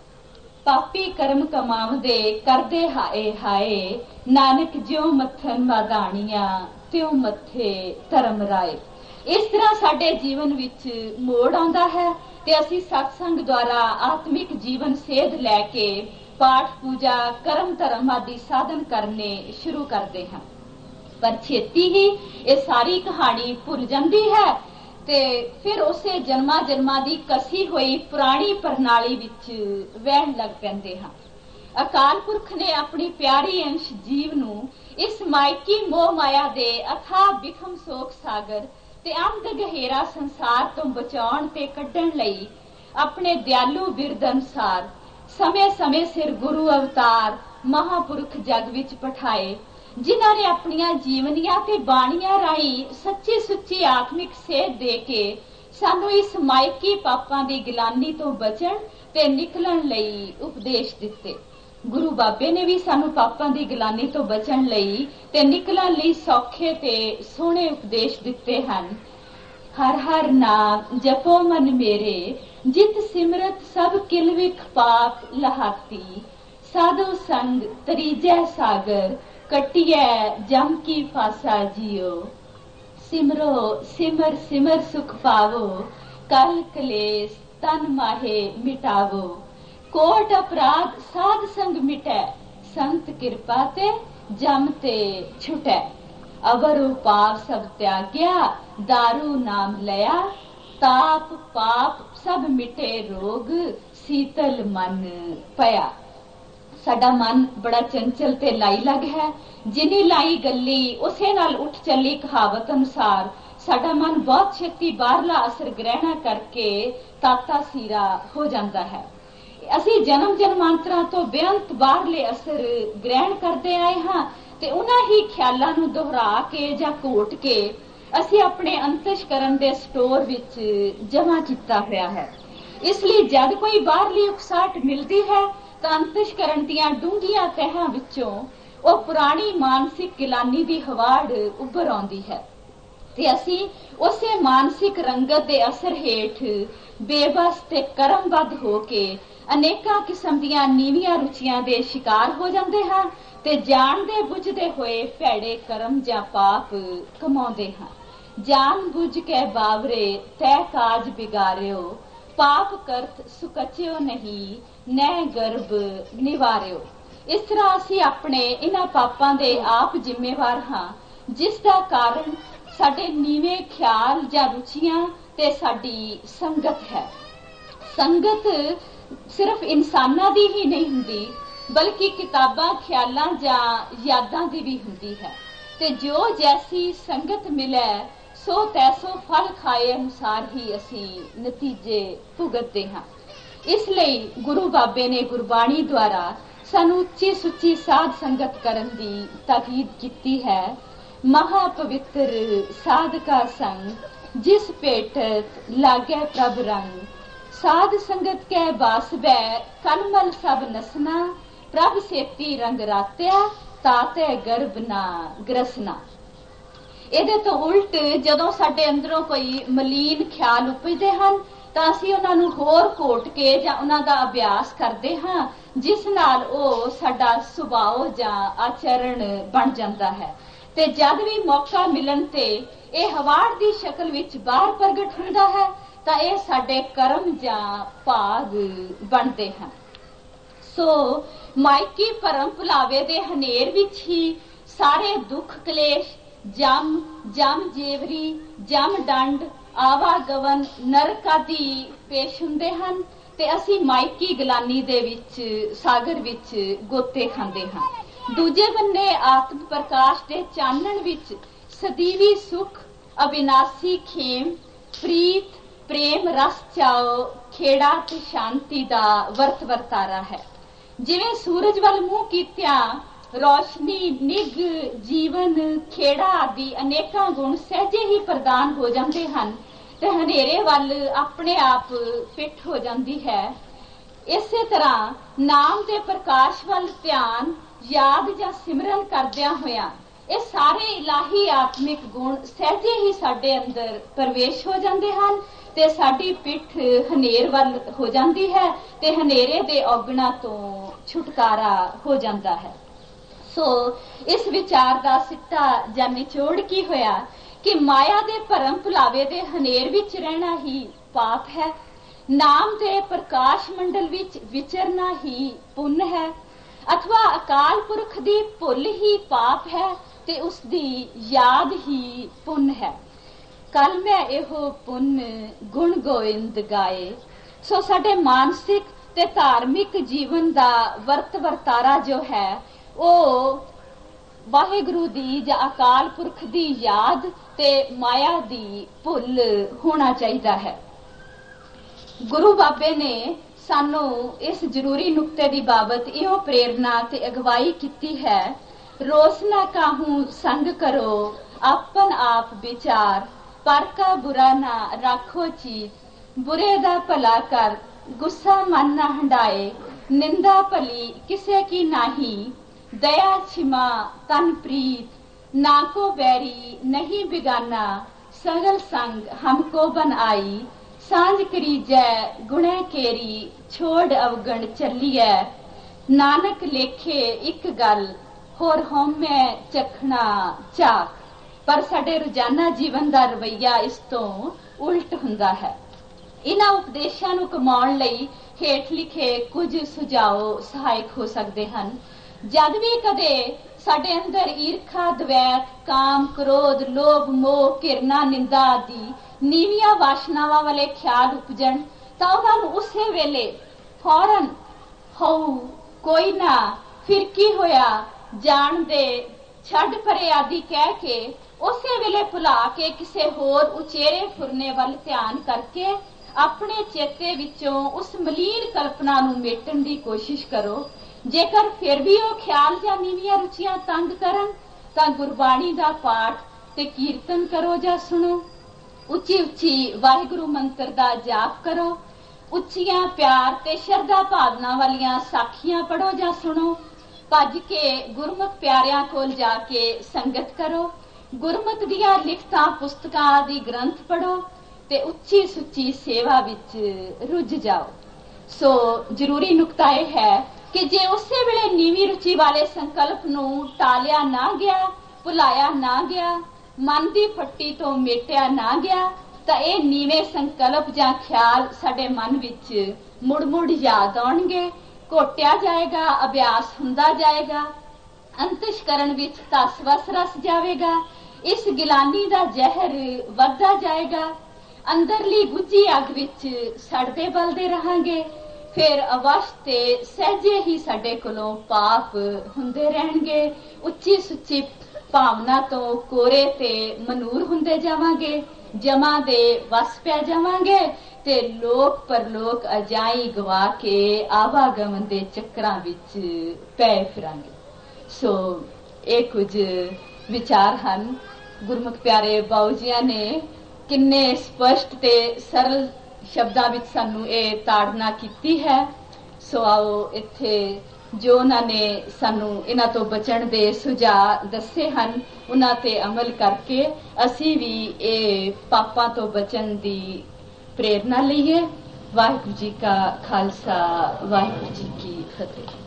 ਪਾਪੀ ਕਰਮ ਕਮਾਵਦੇ ਕਰਦੇ ਹਾਏ ਹਾਏ, ਨਾਨਕ ਜਿਉ ਮੱਥਨ ਮਾਦਾਣੀਆਂ ਤਿਉ ਮੱਥੇ ਧਰਮ ਰਾਏ। ਇਸ ਤਰ੍ਹਾਂ ਸਾਡੇ ਜੀਵਨ ਵਿੱਚ ਮੋੜ ਆਉਂਦਾ ਹੈ ਤੇ ਅਸੀਂ ਸਤਸੰਗ ਦੁਆਰਾ ਆਤਮਿਕ ਜੀਵਨ ਸੇਧ ਲੈ ਕੇ ਪਾਠ ਪੂਜਾ ਕਰਮ ਧਰਮ ਆਦਿ ਸਾਧਨ ਕਰਨੇ ਸ਼ੁਰੂ ਕਰਦੇ ਹਾਂ। ਪਰ ਛੇਤੀ ਹੀ ਇਹ ਸਾਰੀ ਕਹਾਣੀ ਭੁੱਲ ਜਾਂਦੀ ਹੈ ਤੇ ਫਿਰ ਉਸੇ ਜਨਮਾਂ ਜਨਮਾਂ ਦੀ ਕਸੀ ਹੋਈ ਪੁਰਾਣੀ ਪ੍ਰਣਾਲੀ ਵਿੱਚ ਵਹਿਣ ਲੱਗ ਪੈਂਦੇ ਹਾਂ। ਅਕਾਲ ਪੁਰਖ ਨੇ ਆਪਣੀ ਪਿਆਰੀ ਅੰਸ਼ ਜੀਵ ਨੂੰ ਇਸ ਮਾਇਕੀ ਮੋਹ ਮਾਇਆ ਦੇ ਅਥਾਹ ਬਿਖਮ ਸੋਖ ਸਾਗਰ ਤੇ ਅੰਧ ਗਹਿਰਾ ਸੰਸਾਰ ਤੋਂ ਬਚਾਉਣ ਤੇ ਕੱਢਣ ਲਈ ਆਪਣੇ ਦਿਆਲੂ ਬਿਰਦ ਅਨੁਸਾਰ ਸਮੇਂ-ਸਮੇਂ ਸਿਰ ਗੁਰੂ ਅਵਤਾਰ ਮਹਾਪੁਰਖ ਜਗ ਵਿੱਚ ਪਠਾਏ, ਜਿਨ੍ਹਾਂ ਨੇ ਆਪਣੀਆਂ ਜੀਵਨੀਆਂ ਤੇ ਬਾਣੀਆਂ ਰਾਹੀਂ ਸੱਚੀ ਸੁੱਚੀ ਆਤਮਿਕ ਸੇਧ ਦੇ ਕੇ ਸਾਨੂੰ ਇਸ ਮਾਇਕੀ ਪਾਪਾਂ ਦੀ ਗਿਲਾਨੀ ਤੋਂ ਬਚਣ ਤੇ ਨਿਕਲਣ ਲਈ ਉਪਦੇਸ਼ ਦਿੱਤੇ। ਗੁਰੂ ਬਾਬੇ ਨੇ ਵੀ ਸਾਨੂੰ ਪਾਪਾਂ ਦੀ ਗਿਲਾਨੀ ਤੋਂ ਬਚਣ ਲਈ ਤੇ ਨਿਕਲਣ ਲਈ ਸੌਖੇ ਤੇ ਸੋਹਣੇ ਉਪਦੇਸ਼ ਦਿੱਤੇ ਹਨ। ਹਰ ਹਰ ਨਾਮ ਜਪੋ ਮਨ ਮੇਰੇ, ਜਿਤ ਸਿਮਰਤ ਸਭ ਕਿਲਵਿਖ ਪਾਪ ਲਹਾਤੀ। ਸਾਧੂ ਸੰਗ ਤਰੀਜੈ ਸਾਗਰ, ਕਟਿਐ ਜਮ ਕੀ ਫਾਸਾ ਜਿਓ। ਸਿਮਰੋ ਸਿਮਰ ਸਿਮਰ ਸੁਖ ਪਾਵੋ, ਕਲ ਕਲੇਸ਼ ਤਨ ਮਾਹੇ ਮਿਟਾਵੋ। ਕੋਟ ਅਪਰਾਧ ਸਾਧ ਸੰਗ ਮਿਟੈ, ਸੰਤ ਕਿਰਪਾ ਤੇ ਜਮ ਤੇ ਛੁਟੈ। ਅਵਰੁ ਪਾਪ ਸਭ ਤਿਆਗਿਆ, ਦਾਰੂ ਨਾਮ ਲਿਆ। ਤਾਪ ਪਾਪ ਸਭ ਮਿਟੇ ਰੋਗ, ਸੀਤਲ ਮਨ ਪਿਆ। ਸਾਡਾ ਮਨ ਬੜਾ ਚੰਚਲ ਤੇ ਲਾਈ ਲੱਗ ਹੈ। ਜਿਨੀ ਲਾਈ ਗੱਲੀ ਉਸੇ ਨਾਲ ਉੱਠ ਚੱਲੀ ਕਹਾਵਤ ਅਨੁਸਾਰ ਸਾਡਾ ਮਨ ਬਹੁਤ ਛੇਤੀ ਬਾਹਰਲਾ ਅਸਰ ਗ੍ਰਹਿਣਾ ਕਰਕੇ ਤਾਤਾ ਸੀਰਾ ਹੋ ਜਾਂਦਾ ਹੈ। ਅਸੀਂ ਜਨਮ ਜਨਮਾਂਤਰਾਂ ਤੋਂ ਬੇਅੰਤ ਬਾਹਰਲੇ ਅਸਰ ਗ੍ਰਹਿਣ ਕਰਦੇ ਆਏ ਹਾਂ ਤੇ ਉਹਨਾਂ ਹੀ ਖਿਆਲਾਂ ਨੂੰ ਦੁਹਰਾ ਕੇ ਜਾਂ ਘੋਟ ਕੇ ਅਸੀਂ ਆਪਣੇ ਅੰਤਸ਼ਕਰਨ ਦੇ ਸਟੋਰ ਵਿੱਚ ਜਮ੍ਹਾਂ ਕੀਤਾ ਹੋਇਆ ਹੈ। ਇਸ ਲਈ ਜਦ ਕੋਈ ਬਾਹਰਲੀ ਉਕਸਾਹਟ ਮਿਲਦੀ ਹੈ ਤਾਂ ਅੰਤਸ਼ਕਰਨ ਦੀਆਂ ਡੂੰਘੀਆਂ ਤਹਿਾਂ ਵਿੱਚੋਂ ਉਹ ਪੁਰਾਣੀ ਮਾਨਸਿਕ ਗਿਲਾਨੀ ਦੀ ਹਵਾੜ ਉੱਭਰ ਆਉਂਦੀ ਹੈ ਤੇ ਅਸੀਂ ਉਸੇ ਮਾਨਸਿਕ ਰੰਗਤ ਦੇ ਅਸਰ ਹੇਠ ਬੇਬਸ ਤੇ ਕਰਮਬੱਧ ਹੋ ਕੇ ਅਨੇਕਾਂ ਕਿਸਮ ਦੀਆਂ ਨੀਵੀਆਂ ਰੁਚੀਆਂ ਦੇ ਸ਼ਿਕਾਰ ਹੋ ਜਾਂਦੇ ਹਾਂ ਤੇ ਜਾਣਦੇ ਬੁੱਝਦੇ ਹੋਏ ਭੈੜੇ ਕਰਮ ਜਾਂ ਪਾਪ ਕਮਾਉਂਦੇ ਹਾਂ। ਜਾਣ ਬੁੱਝ ਕੇ ਬਾਵਰੇ ਤੈ ਕਾਜ ਬਿਗਾਰਿਓ, ਪਾਪ ਕਰਤ ਸੁਕਚਿਓ ਨਹੀਂ, ਨੈ ਗਰਭ ਨਿਵਾਰਿਓ। ਇਸ ਤਰ੍ਹਾਂ ਅਸੀਂ ਆਪਣੇ ਇਹਨਾਂ ਪਾਪਾਂ ਦੇ ਆਪ ਜ਼ਿੰਮੇਵਾਰ ਹਾਂ, ਜਿਸ ਦਾ ਕਾਰਨ ਸਾਡੇ ਨੀਵੇਂ ਖਿਆਲ ਜਾਂ ਰੁਚੀਆਂ ਤੇ ਸਾਡੀ ਸੰਗਤ ਹੈ। ਸੰਗਤ ਸਿਰਫ ਇਨਸਾਨਾਂ ਦੀ ਹੀ ਨਹੀਂ ਹੁੰਦੀ, ਬਲਕਿ ਕਿਤਾਬਾਂ, ਖਿਆਲਾਂ ਜਾਂ ਯਾਦਾਂ ਦੀ ਵੀ ਹੁੰਦੀ ਹੈ ਤੇ ਜੋ ਜੈਸੀ ਸੰਗਤ ਮਿਲੇ ਸੋ ਤੈਸੋ ਫਲ ਖਾਏ ਅਨੁਸਾਰ ਹੀ ਅਸੀਂ ਨਤੀਜੇ ਭੁਗਤਦੇ ਹਾਂ। ਇਸ ਲਈ ਗੁਰੂ ਬਾਬੇ ਨੇ ਗੁਰਬਾਣੀ ਦੁਆਰਾ ਸਾਨੂੰ ਉੱਚੀ ਸੁੱਚੀ ਸਾਧ ਸੰਗਤ ਕਰਨ ਦੀ ਤਾਕੀਦ ਕੀਤੀ ਹੈ। ਮਹਾ ਪਵਿੱਤਰ ਸਾਧਕਾ ਸੰਗ, ਜਿਸ ਭੇਟਤ ਲਾਗੇ ਪ੍ਰਭ ਰੰਗ, ਸਾਧ ਸੰਗਤ ਕੈ ਬਾਸਬੈ ਕਲਮਲ ਸਭ ਨਸਨਾ, ਪ੍ਰਭ ਸੇਤੀ ਰੰਗ ਰਾਤਿਆ ਤਾਤੇ ਗਰਭ ਨਾ ਗ੍ਰਸਨਾ। ਇਹਦੇ ਤੋਂ ਉਲਟ ਜਦੋਂ ਸਾਡੇ ਅੰਦਰੋਂ ਕੋਈ ਮਲੀਨ ਖਿਆਲ ਉਪਜਦੇ ਹਨ ਤਾਂ ਅਸੀਂ ਉਹਨਾਂ ਨੂੰ ਹੋਰ ਘੋਟ ਕੇ ਜਾਂ ਉਹਨਾਂ ਦਾ ਅਭਿਆਸ ਕਰਦੇ ਹਾਂ, ਜਿਸ ਨਾਲ ਉਹ ਸਾਡਾ ਸੁਭਾਅ ਜਾਂ ਆਚਰਣ ਬਣ ਜਾਂਦਾ ਹੈ ਤੇ ਜਦ ਵੀ ਮੌਕਾ ਮਿਲਣ ਤੇ ਇਹ ਹਵਾੜ ਦੀ ਸ਼ਕਲ ਵਿੱਚ ਬਾਹਰ ਪ੍ਰਗਟ ਹੁੰਦਾ ਹੈ ਤਾਂ ਇਹ ਸਾਡੇ ਕਰਮ ਜਾਂ ਭਾਗ ਬਣਦੇ ਹਨ। ਸੋ ਮਾਇਕੀ ਭਰਮ ਭੁਲਾਵੇ ਦੇ ਹਨੇਰ ਵਿੱਚ ਹੀ ਸਾਰੇ ਦੁੱਖ ਕਲੇਸ਼, ਜਮ ਜੇਵਰੀ, ਜਮ ਦੰਡ, ਆਵਾਗਵਨ, ਨਰਕ ਆਦਿ ਪੇਸ਼ ਹੁੰਦੇ ਹਨ ਤੇ ਅਸੀਂ ਮਾਇਕੀ ਗਲਾਨੀ ਦੇ ਵਿੱਚ ਸਾਗਰ ਵਿੱਚ ਗੋਤੇ ਖਾਂਦੇ ਹਾਂ। ਦੂਜੇ ਬੰਨੇ ਆਤਮ ਪ੍ਰਕਾਸ਼ ਦੇ ਚਾਨਣ ਵਿੱਚ ਸਦੀਵੀ ਸੁਖ, ਅਬਿਨਾਸੀ ਖੇਮ, ਪ੍ਰੀਤ, ਪ੍ਰੇਮ ਰਸ ਚਾਓ, ਖੇੜਾ ਤੇ ਸ਼ਾਂਤੀ ਦਾ ਵਰਤ ਵਰਤਾਰਾ ਹੈ। ਜਿਵੇਂ ਸੂਰਜ ਵੱਲ ਮੂੰਹ ਕੀਤਿਆਂ ਰੋਸ਼ਨੀ, ਨਿੱਘ, ਜੀਵਨ, ਖੇੜਾ ਆਦਿ ਅਨੇਕਾਂ ਗੁਣ ਸਹਿਜੇ ਹੀ ਪ੍ਰਦਾਨ ਹੋ ਜਾਂਦੇ ਹਨ ਤੇ ਹਨੇਰੇ ਵੱਲ ਆਪਣੇ ਆਪ ਪਿੱਠ ਹੋ ਜਾਂਦੀ ਹੈ, ਇਸੇ ਤਰ੍ਹਾਂ ਨਾਮ ਦੇ ਪ੍ਰਕਾਸ਼ ਵੱਲ ਧਿਆਨ, ਯਾਦ ਜਾਂ ਸਿਮਰਨ ਕਰਦਿਆਂ ਹੋਇਆਂ ਇਹ ਸਾਰੇ ਇਲਾਹੀ ਆਤਮਿਕ ਗੁਣ ਸਹਿਜੇ ਹੀ ਸਾਡੇ ਅੰਦਰ ਪ੍ਰਵੇਸ਼ ਹੋ ਜਾਂਦੇ ਹਨ ਤੇ ਸਾਡੀ ਪਿੱਠ ਹਨੇਰ ਵੱਲ ਹੋ ਜਾਂਦੀ ਹੈ ਤੇ ਹਨੇਰੇ ਦੇ ਔਗਣਾਂ ਤੋਂ ਛੁਟਕਾਰਾ ਹੋ ਜਾਂਦਾ ਹੈ। ਸੋ ਇਸ ਵਿਚਾਰ ਦਾ ਸਿੱਟਾ ਜਾਂ ਨਿਚੋੜ ਕੀ ਹੋਇਆ ਕਿ ਮਾਇਆ ਦੇ ਭਰਮ ਭੁਲਾਵੇ ਦੇ ਹਨੇਰ ਵਿੱਚ ਰਹਿਣਾ ਹੀ ਪਾਪ ਹੈ, ਨਾਮ ਦੇ ਪ੍ਰਕਾਸ਼ ਮੰਡਲ ਵਿੱਚ ਵਿਚਰਨਾ ਹੀ ਪੁੰਨ ਹੈ, ਅਥਵਾ ਅਕਾਲ ਪੁਰਖ ਦੀ ਭੁੱਲ ਹੀ ਪਾਪ ਹੈ ਤੇ ਉਸ ਦੀ ਯਾਦ ਹੀ ਪੁੰਨ ਹੈ। ਕੱਲ ਮੈਂ ਇਹੋ ਪੁੰਨ ਗੁਣ ਗੋਇੰਦ ਗਾਏ। ਸੋ ਸਾਡੇ ਮਾਨਸਿਕ ਤੇ ਧਾਰਮਿਕ ਜੀਵਨ ਦਾ ਵਰਤ ਵਰਤਾਰਾ ਜੋ ਹੈ ਉਹ ਵਾਹਿਗੁਰੂ ਦੀ ਜਾਂ ਅਕਾਲ ਪੁਰਖ ਦੀ ਯਾਦ ਤੇ ਮਾਇਆ ਦੀ ਭੁੱਲ ਹੋਣਾ ਚਾਹੀਦਾ ਹੈ। ਗੁਰੂ ਬਾਬੇ ਨੇ ਸਾਨੂੰ ਇਸ ਜ਼ਰੂਰੀ ਨੁਕਤੇ ਦੀ ਬਾਬਤ ਇਹੋ ਪ੍ਰੇਰਨਾ ਤੇ ਅਗਵਾਈ ਕੀਤੀ ਹੈ, ਰੋਸ ਨਾ ਕਾਹੂ ਸੰਗ ਕਰੋ, ਆਪਨ ਆਪ ਵਿਚਾਰ, ਪਰ ਕਾ ਬੁਰਾ ਨਾ ਰੱਖੋ ਚੀਤ, ਬੁਰੇ ਦਾ ਭਲਾ ਕਰ, ਗੁੱਸਾ ਮਨ ਨਾ ਹੰਡਾਏ, ਨਿੰਦਾ ਭਲੀ ਕਿਸੇ ਕੀ ਨਾਹੀ, ਦਇਆ ਛਿਮਾ ਤਨ ਪ੍ਰੀਤ, ਨਾ ਕੋ ਬੈਰੀ ਨਹੀਂ ਬਿਗਾਨਾ, ਸਗਲ ਸੰਗ ਹਮਕੋ ਬਨ ਆਈ, ਸਾਂਝ ਕਰੀਜੈ ਗੁਣੇ ਕੇਰੀ, ਛੋੜ ਅਵਗਣ ਚੱਲੀਐ, ਨਾਨਕ ਲੇਖੇ ਇੱਕ ਗੱਲ, ਹੋਰ ਹਉਮੈ ਚਖਣਾ ਚਾਖ। ਪਰ ਸਾਡੇ ਰੋਜ਼ਾਨਾ ਜੀਵਨ ਦਾ ਰਵੱਈਆ ਇਸ ਤੋਂ ਉਲਟ ਹੁੰਦਾ ਹੈ। ਇਹਨਾਂ ਉਪਦੇਸ਼ਾਂ ਨੂੰ ਕਮਾਉਣ ਲਈ ਹੇਠ ਲਿਖੇ ਕੁਝ ਸੁਝਾਅ ਸਹਾਇਕ ਹੋ ਸਕਦੇ ਹਨ। ਜਦ ਵੀ ਕਦੇ ਸਾਡੇ ਅੰਦਰ ਈਰਖਾ, ਦਵੈਤ, ਕਾਮ, ਕ੍ਰੋਧ, ਲੋਭ, ਮੋਹ, ਘਿਰਨਾ, ਨਿੰਦਾ ਆਦਿ ਨੀਵੀਆਂ ਵਾਸ਼ਨਾਵਾਂ ਵਾਲੇ ਖਿਆਲ ਉਪਜਣ ਤਾਂ ਉਹਨਾਂ ਨੂੰ ਉਸੇ ਵੇਲੇ ਫੌਰਨ ਹਉ, ਕੋਈ ਨਾ, ਫਿਰ ਕੀ ਹੋਇਆ, ਜਾਣ ਦੇ, ਛੱਡ ਪਰੇ ਆਦਿ ਕਹਿ ਕੇ ਉਸੇ ਵੇਲੇ ਭੁਲਾ ਕੇ ਕਿਸੇ ਹੋਰ ਉਚੇਰੇ ਫੁਰਨੇ ਵੱਲ ਧਿਆਨ ਕਰਕੇ ਆਪਣੇ ਚੇਤੇ ਵਿੱਚੋਂ ਉਸ ਮਲੀਨ ਕਲਪਨਾ ਨੂੰ ਮੇਟਣ ਦੀ ਕੋਸ਼ਿਸ਼ ਕਰੋ। ਜੇਕਰ ਫਿਰ ਵੀ ਉਹ ਖਿਆਲ ਜਾਂ ਨੀਵੀਆਂ ਰੁਚੀਆਂ ਤੰਗ ਕਰਨ ਤਾਂ ਗੁਰਬਾਣੀ ਦਾ ਪਾਠ ਤੇ ਕੀਰਤਨ ਕਰੋ ਜਾਂ ਸੁਣੋ। ਉੱਚੀ ਉੱਚੀ ਵਾਹਿਗੁਰੂ ਮੰਤਰ ਦਾ ਜਾਪ ਕਰੋ। ਉੱਚੀਆਂ ਪਿਆਰ ਤੇ ਸ਼ਰਧਾ ਭਾਵਨਾ ਵਾਲੀਆਂ ਸਾਖੀਆਂ ਪੜੋ ਜਾਂ ਸੁਣੋ। ਭੱਜ ਕੇ ਗੁਰਮੁਖ ਪਿਆਰਿਆਂ ਕੋਲ ਜਾ ਕੇ ਸੰਗਤ ਕਰੋ। ਗੁਰਮਤ ਦੀਆਂ ਲਿਖਤਾਂ ਪੁਸਤਕਾਂ ਆਦਿ ਗ੍ਰੰਥ ਪੜੋ ਤੇ ਉੱਚੀ ਸੁੱਚੀ ਸੇਵਾ ਵਿੱਚ ਰੁੱਝ ਜਾਓ। ਸੋ ਜ਼ਰੂਰੀ ਨੁਕਤਾ ਇਹ ਹੈ ਕਿ ਜੇ ਉਸੇ ਵੇਲੇ ਨੀਵੀਂ ਰੁਚੀ ਵਾਲੇ ਸੰਕਲਪ ਨੂੰ ਟਾਲਿਆ ਨਾ ਗਿਆ, ਭੁਲਾਇਆ ਨਾ ਗਿਆ, ਮਨ ਦੀ ਫੱਟੀ ਤੋਂ ਮੇਟਿਆ ਨਾ ਗਿਆ ਤਾਂ ਇਹ ਨੀਵੇਂ ਸੰਕਲਪ ਜਾਂ ਖਿਆਲ ਸਾਡੇ ਮਨ ਵਿੱਚ ਮੁੜ ਮੁੜ ਯਾਦ ਆਉਣਗੇ। ਘੋਟਿਆ ਜਾਏਗਾ, ਅਭਿਆਸ ਹੁੰਦਾ ਜਾਏਗਾ, ਅੰਤਿਸ਼ਕਰਨ ਵਿੱਚ ਤਸ-ਵਸ ਰਸ ਜਾਵੇਗਾ। ਇਸ ਗਿਲਾਨੀ ਦਾ ਜ਼ਹਿਰ ਵੱਧਦਾ ਜਾਏਗਾ। ਅੰਦਰਲੀ ਗੁੱਝੀ ਅੱਗ ਵਿੱਚ ਸੜਦੇ ਬਲਦੇ ਰਹਾਂਗੇ। ਫਿਰ ਅਵਸ਼ ਤੇ ਸਹਿਜੇ ਹੀ ਸਾਡੇ ਕੋਲੋਂ ਪਾਪ ਹੁੰਦੇ ਰਹਿਣਗੇ। ਉੱਚੀ ਸੁੱਚੀ ਭਾਵਨਾ ਤੋਂ ਕੋਰੇ ਤੇ ਮਨੂਰ ਹੁੰਦੇ ਜਾਵਾਂਗੇ। ਜਮਾਂ ਦੇ ਵਸ ਪੈ ਜਾਵਾਂਗੇ ਤੇ ਲੋਕ ਪਰਲੋਕ ਅਜਾਈ ਗਵਾ ਕੇ ਆਵਾਗਮਨ ਦੇ ਚੱਕਰਾਂ ਵਿੱਚ ਪੈ ਫਿਰਾਂਗੇ। ਸੋ ਇਹ ਕੁਝ ਵਿਚਾਰ ਹਨ। ਗੁਰਮੁਖ ਪਿਆਰੇ ਬਾਊ ਜੀਆਂ ਨੇ ਕਿੰਨੇ ਸਪਸ਼ਟ ਤੇ ਸਰਲ ਸ਼ਬਦਾਂ ਵਿੱਚ ਸਾਨੂੰ ਇਹ ਤਾੜਨਾ ਕੀਤੀ ਹੈ। ਸੋ ਆਓ ਇੱਥੇ ਜੋ ਉਹਨਾਂ ਨੇ ਸਾਨੂੰ ਇਹਨਾਂ ਤੋਂ ਬਚਣ ਦੇ ਸੁਝਾਅ ਦੱਸੇ ਹਨ ਉਹਨਾਂ ਤੇ ਅਮਲ ਕਰਕੇ ਅਸੀਂ ਵੀ ਇਹ ਪਾਪਾਂ ਤੋਂ ਬਚਣ ਦੀ ਪ੍ਰੇਰਨਾ ਲਈਏ। ਵਾਹਿਗੁਰੂ ਜੀ ਕਾ ਖਾਲਸਾ, ਵਾਹਿਗੁਰੂ ਜੀ ਕੀ ਫਤਿਹ।